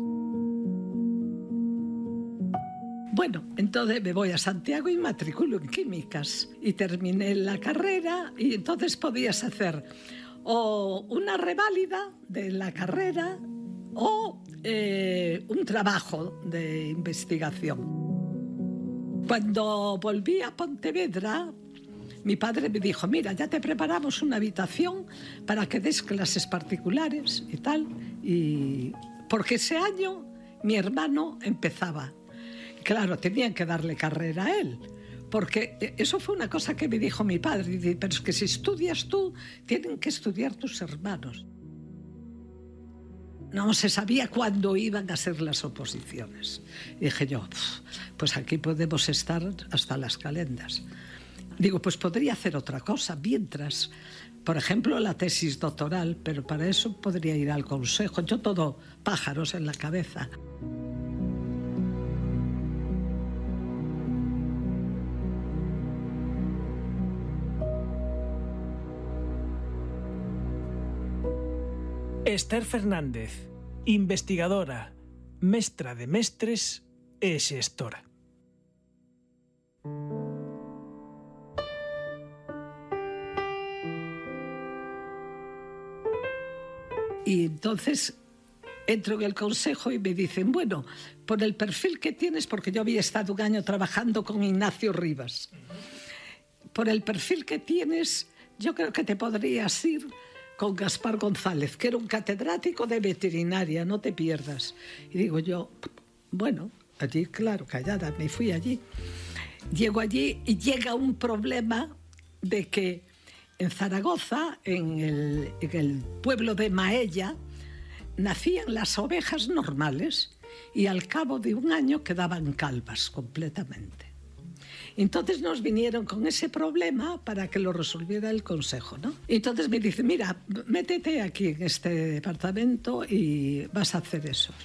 Bueno, entonces me voy a Santiago y matriculo en químicas. Y terminé la carrera y entonces podías hacer o una reválida de la carrera o eh, un trabajo de investigación. Cuando volví a Pontevedra, mi padre me dijo, mira, ya te preparamos una habitación para que des clases particulares y tal. Y porque ese año mi hermano empezaba. Claro, tenían que darle carrera a él. Porque eso fue una cosa que me dijo mi padre. Dice, pero es que si estudias tú, tienen que estudiar tus hermanos. No se sabía cuándo iban a ser las oposiciones. Y dije yo, pues aquí podemos estar hasta las calendas. Digo, pues podría hacer otra cosa mientras, por ejemplo, la tesis doctoral, pero para eso podría ir al consejo. Yo todo pájaros en la cabeza. Esther Fernández, investigadora, mestra de mestres e xestora. Y entonces entro en el consejo y me dicen, bueno, por el perfil que tienes, porque yo había estado un año trabajando con Ignacio Rivas, por el perfil que tienes, yo creo que te podrías ir con Gaspar González, que era un catedrático de veterinaria, no te pierdas. Y digo yo, bueno, allí, claro, callada, me fui allí. Llego allí y llega un problema de que en Zaragoza, en el, en el pueblo de Maella, nacían las ovejas normales y al cabo de un año quedaban calvas completamente. Entonces nos vinieron con ese problema para que lo resolviera el consejo, ¿no? Entonces me dice, mira, métete aquí en este departamento y vas a hacer eso.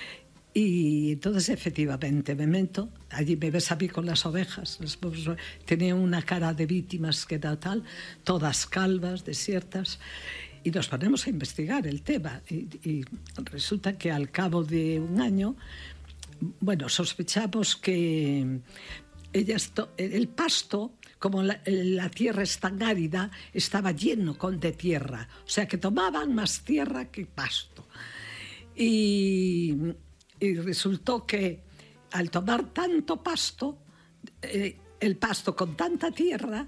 Y entonces efectivamente me meto, allí me ves a mí con las ovejas, tenía una cara de víctimas que era tal, todas calvas, desiertas, y nos ponemos a investigar el tema. Y, y resulta que al cabo de un año, bueno, sospechamos que ellas, el pasto, como la, la tierra es tan árida, estaba lleno con de tierra, o sea que tomaban más tierra que pasto. Y, y resultó que al tomar tanto pasto, eh, el pasto con tanta tierra,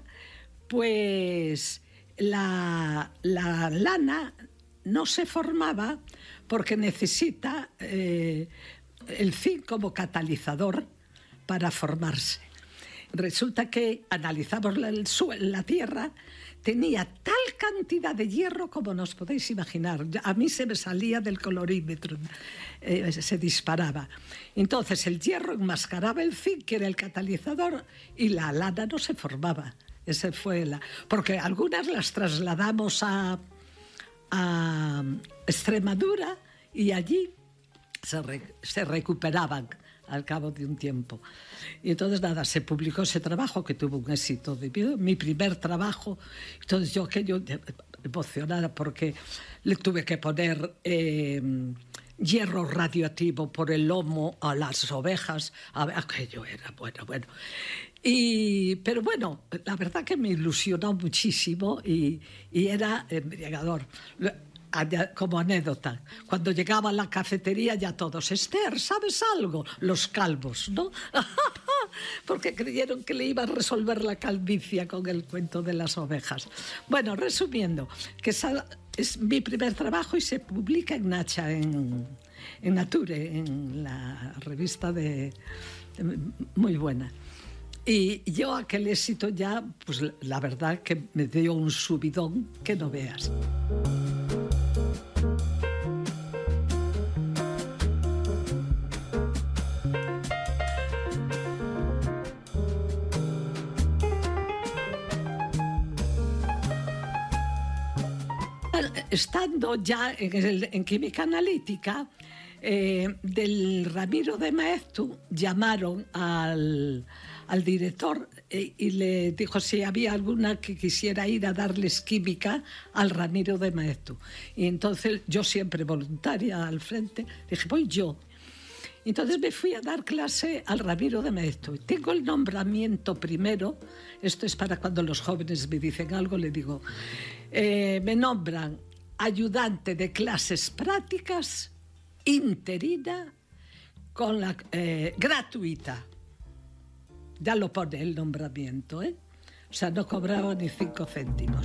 pues la, la lana no se formaba porque necesita eh, el zinc como catalizador para formarse. Resulta que analizamos la, el suelo, la tierra, tenía tal cantidad de hierro como nos podéis imaginar. A mí se me salía del colorímetro, eh, se disparaba. Entonces el hierro enmascaraba el zinc, que era el catalizador, y la lana no se formaba. Ese fue la... Porque algunas las trasladamos a, a Extremadura y allí se, re, se recuperaban al cabo de un tiempo. Y entonces nada, se publicó ese trabajo que tuvo un éxito de vida, mi primer trabajo. Entonces yo aquello emocionada porque le tuve que poner eh, hierro radioactivo por el lomo a las ovejas. A ver, aquello era bueno, bueno. Y, pero bueno, la verdad que me ilusionó muchísimo y, y era embriagador. Como anécdota, cuando llegaba a la cafetería ya todos, Esther, ¿sabes algo? Los calvos, ¿no? Porque creyeron que le iba a resolver la calvicie con el cuento de las ovejas. Bueno, resumiendo, que esa es mi primer trabajo y se publica en Nacha, en, en Nature, en la revista de... muy buena. Y yo aquel éxito ya, pues la verdad que me dio un subidón que no veas. Estando ya en, el, en química analítica, eh, del Ramiro de Maeztu llamaron al, al director eh, y le dijo si había alguna que quisiera ir a darles química al Ramiro de Maeztu. Y entonces yo, siempre voluntaria al frente, dije, voy yo. Entonces me fui a dar clase al Ramiro de Maeztu. Tengo el nombramiento primero, esto es para cuando los jóvenes me dicen algo, le digo, eh, me nombran ayudante de clases prácticas interina con la eh, gratuita. Ya lo pone el nombramiento, ¿eh? O sea, no cobraba ni cinco céntimos.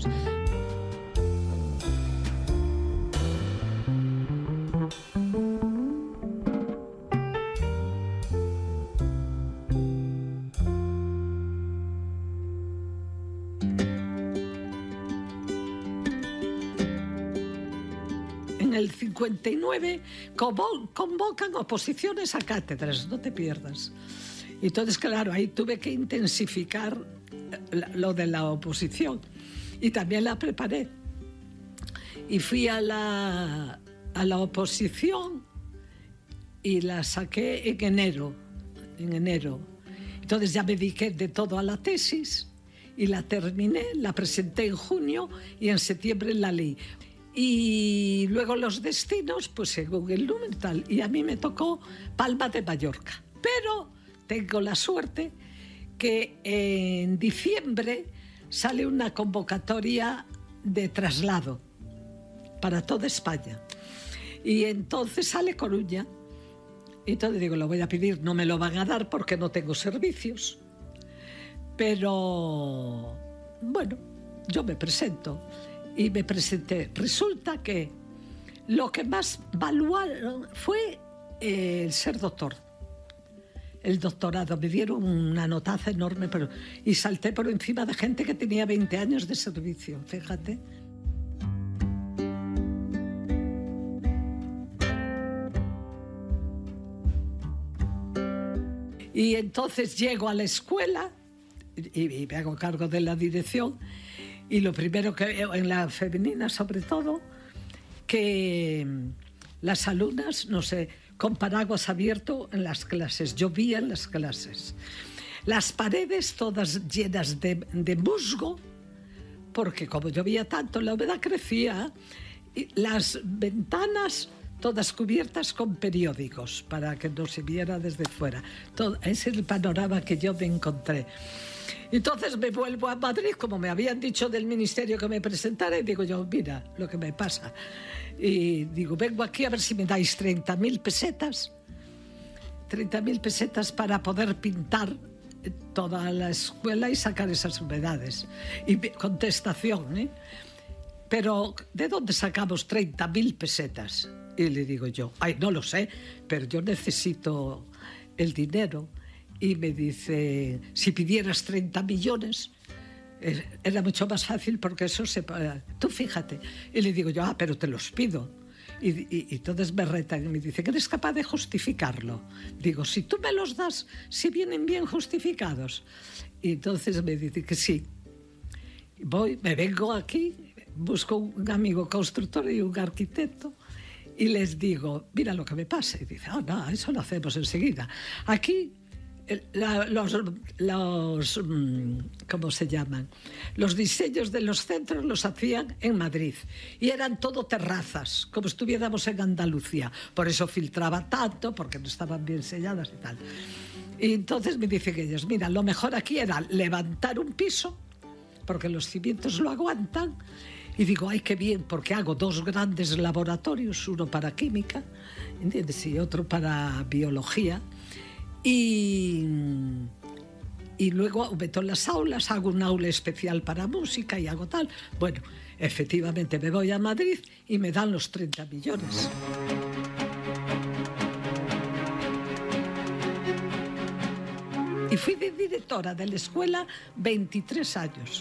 En el cincuenta y nueve convocan oposiciones a cátedras, no te pierdas. Entonces, claro, ahí tuve que intensificar lo de la oposición y también la preparé. Y fui a la, a la oposición y la saqué en enero, en enero. Entonces ya me dediqué de todo a la tesis y la terminé, la presenté en junio y en septiembre la leí. Y luego los destinos, pues según el número y tal. Y a mí me tocó Palma de Mallorca. Pero tengo la suerte que en diciembre sale una convocatoria de traslado para toda España. Y entonces sale Coruña. Y entonces digo, lo voy a pedir, no me lo van a dar porque no tengo servicios. Pero, bueno, yo me presento. Y me presenté. Resulta que lo que más valuaron fue eh, el ser doctor. El doctorado. Me dieron una notaza enorme, pero, y salté por encima de gente que tenía veinte años de servicio, fíjate. Y entonces llego a la escuela y, y me hago cargo de la dirección. Y lo primero que veo en la femenina, sobre todo, que las alumnas, no sé, con paraguas abierto en las clases, llovía en las clases. Las paredes todas llenas de, de musgo, porque como llovía tanto, la humedad crecía. Y las ventanas todas cubiertas con periódicos, para que no se viera desde fuera. Todo, ese es el panorama que yo me encontré. Entonces me vuelvo a Madrid, como me habían dicho del ministerio que me presentara, y digo yo, mira lo que me pasa. Y digo, vengo aquí a ver si me dais treinta mil pesetas, treinta mil pesetas para poder pintar toda la escuela y sacar esas humedades. Y contestación, ¿eh? Pero, ¿de dónde sacamos treinta mil pesetas? Y le digo yo, ay, no lo sé, pero yo necesito el dinero. Y me dice, si pidieras treinta millones, era mucho más fácil porque eso se... Tú fíjate. Y le digo yo, ah, pero te los pido. Y, y, y entonces me retan y me dice, ¿eres capaz de justificarlo? Digo, si tú me los das, si vienen bien justificados. Y entonces me dice que sí. Voy, me vengo aquí, busco un amigo constructor y un arquitecto y les digo, mira lo que me pasa. Y dice, ah, oh, no, eso lo hacemos enseguida. Aquí... La, los, los, ¿cómo se llaman? Los diseños de los centros los hacían en Madrid y eran todo terrazas, como estuviéramos en Andalucía. Por eso filtraba tanto, porque no estaban bien selladas y tal. Y entonces me dicen ellos, mira, lo mejor aquí era levantar un piso, porque los cimientos lo aguantan. Y digo, ay, qué bien, porque hago dos grandes laboratorios, uno para química, ¿entiendes? Y otro para biología. Y, y luego aumento las aulas, hago un aula especial para música y hago tal. Bueno, efectivamente me voy a Madrid y me dan los treinta millones. Y fui de directora de la escuela veintitrés años.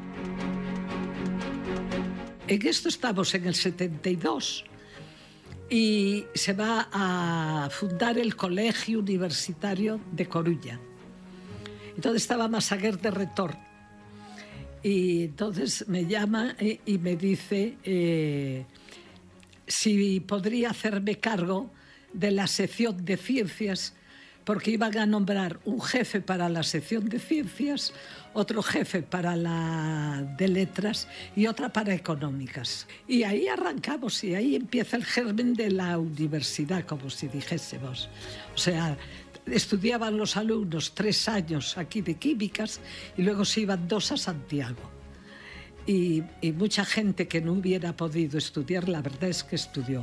En esto estamos en el setenta y dos. Y se va a fundar el Colegio Universitario de Coruña. Entonces estaba Massaguer de rector. Y entonces me llama y, y me dice eh, si podría hacerme cargo de la sección de ciencias, porque iban a nombrar un jefe para la sección de ciencias, otro jefe para la de letras y otra para económicas. Y ahí arrancamos y ahí empieza el germen de la universidad, como si dijésemos. O sea, estudiaban los alumnos tres años aquí de químicas y luego se iban dos a Santiago. Y, y mucha gente que no hubiera podido estudiar, la verdad es que estudió.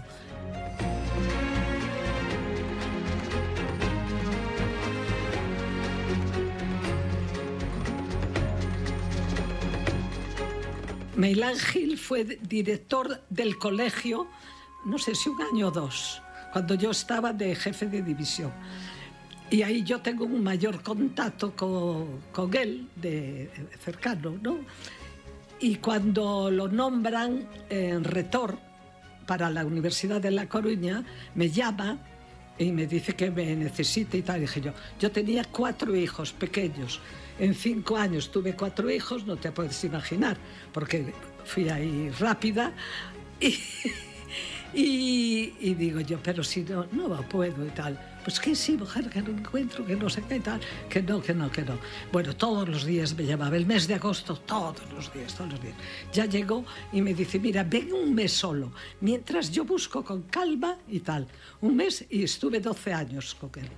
Meilán Gil fue director del colegio, no sé si un año o dos, cuando yo estaba de jefe de división. Y ahí yo tengo un mayor contacto con, con él, de, cercano, ¿no? Y cuando lo nombran en rector para la Universidad de La Coruña, me llama y me dice que me necesita y tal. Y dije yo, yo tenía cuatro hijos pequeños. En cinco años tuve cuatro hijos, no te puedes imaginar, porque fui ahí rápida. Y, y, y digo yo, pero si no, no puedo y tal. Pues que sí, mujer, que no encuentro, que no sé qué y tal. Que no, que no, que no. Bueno, todos los días me llamaba, el mes de agosto, todos los días, todos los días. Ya llegó y me dice, mira, ven un mes solo, mientras yo busco con calma y tal. Un mes y estuve doce años con él.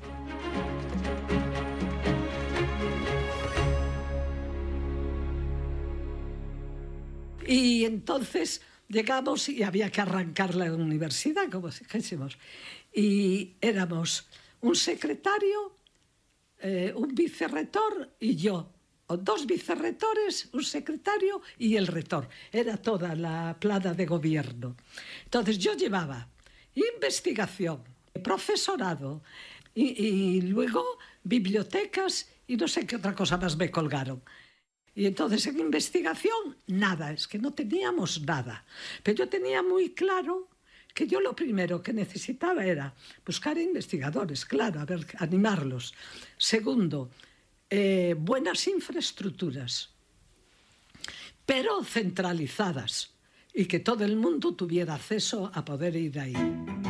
Y entonces llegamos y había que arrancar la universidad, como dijésemos. Y éramos un secretario, eh, un vicerrector y yo. O dos vicerrectores, un secretario y el rector. Era toda la plana de gobierno. Entonces yo llevaba investigación, profesorado y, y luego bibliotecas y no sé qué otra cosa más me colgaron. Y entonces en investigación, nada, es que no teníamos nada. Pero yo tenía muy claro que yo lo primero que necesitaba era buscar investigadores, claro, a ver, animarlos. Segundo, eh, buenas infraestructuras, pero centralizadas, y que todo el mundo tuviera acceso a poder ir ahí.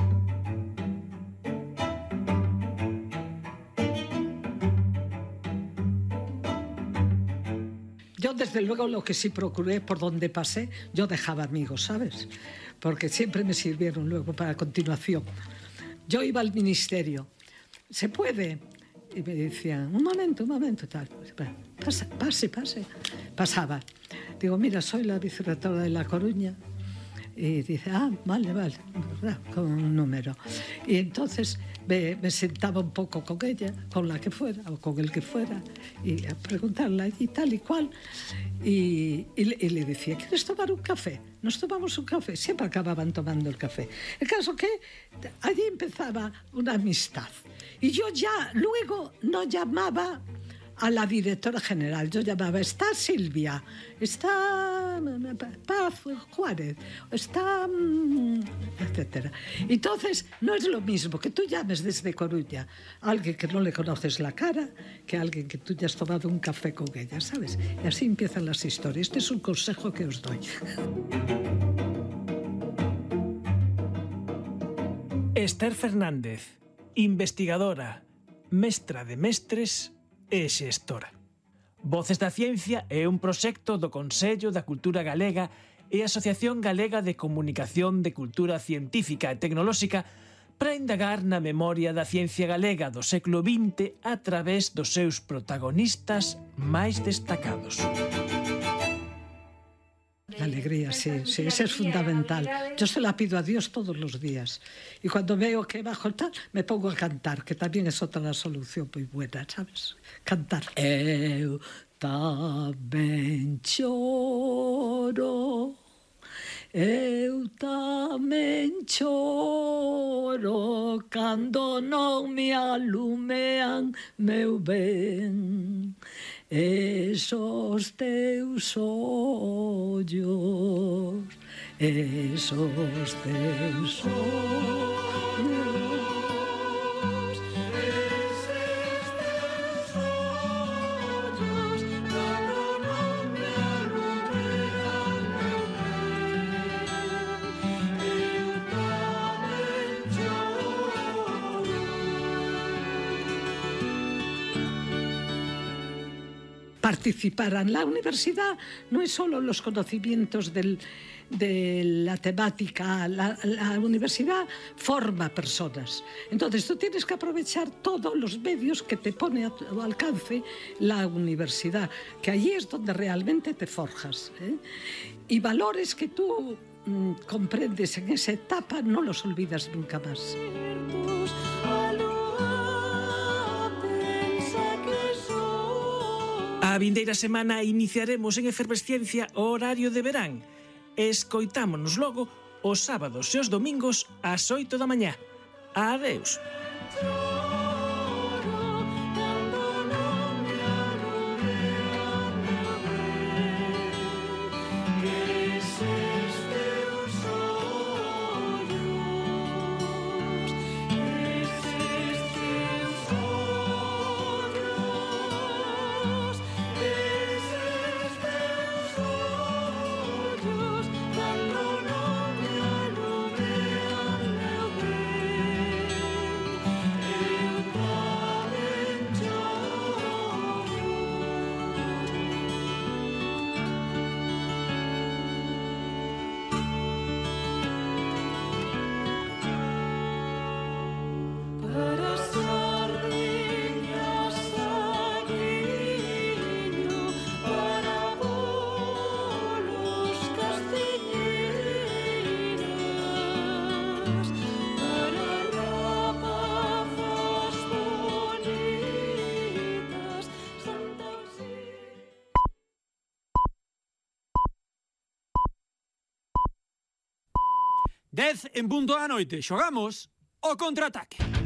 Yo, desde luego, lo que sí procuré, por donde pasé, yo dejaba amigos, ¿sabes? Porque siempre me sirvieron luego para continuación. Yo iba al ministerio. ¿Se puede? Y me decían, un momento, un momento, tal. Pase, pase, pase. Pasaba. Digo, mira, soy la vicerrectora de La Coruña. Y dice, ah, vale, vale, con un número. Y entonces me, me sentaba un poco con ella, con la que fuera, o con el que fuera, y a preguntarle y tal y cual. Y, y, le, y le decía, ¿quieres tomar un café? Nos tomamos un café. Siempre acababan tomando el café. El caso que allí empezaba una amistad. Y yo ya luego no llamaba a la directora general, yo llamaba, está Silvia, está Paz Juárez, está etcétera. Entonces, no es lo mismo que tú llames desde Coruña a alguien que no le conoces la cara que a alguien que tú ya has tomado un café con ella, ¿sabes? Y así empiezan las historias. Este es un consejo que os doy. Esther Fernández, investigadora, mestra de mestres e xestora. Voces da Ciencia é un proxecto do Consello da Cultura Galega e a Asociación Galega de Comunicación de Cultura Científica e Tecnolóxica para indagar na memoria da ciencia galega do século vinte a través dos seus protagonistas máis destacados. La alegría, sí, sí, esa es fundamental. Yo se la pido a Dios todos los días. Y cuando veo que bajo tal, me pongo a cantar, que también es otra solución muy buena, ¿sabes? Cantar. Eu tamén choro, eu tamén choro, cando non me alumean meu ben. Esos teus ollos, esos teus ollos, esos teus ollos, cando non me alumean meu ben, eu tamén choro. Participar en la universidad no es solo los conocimientos del, de la temática, la, la universidad forma personas. Entonces tú tienes que aprovechar todos los medios que te pone a tu alcance la universidad, que allí es donde realmente te forjas, ¿eh? Y valores que tú mmm, comprendes en esa etapa no los olvidas nunca más. A vindeira semana iniciaremos en Efervesciencia o horario de verán. Escoitámonos logo os sábados e os domingos ás oito da mañá. Adeus. dez en punto da noite, xogamos o contraataque.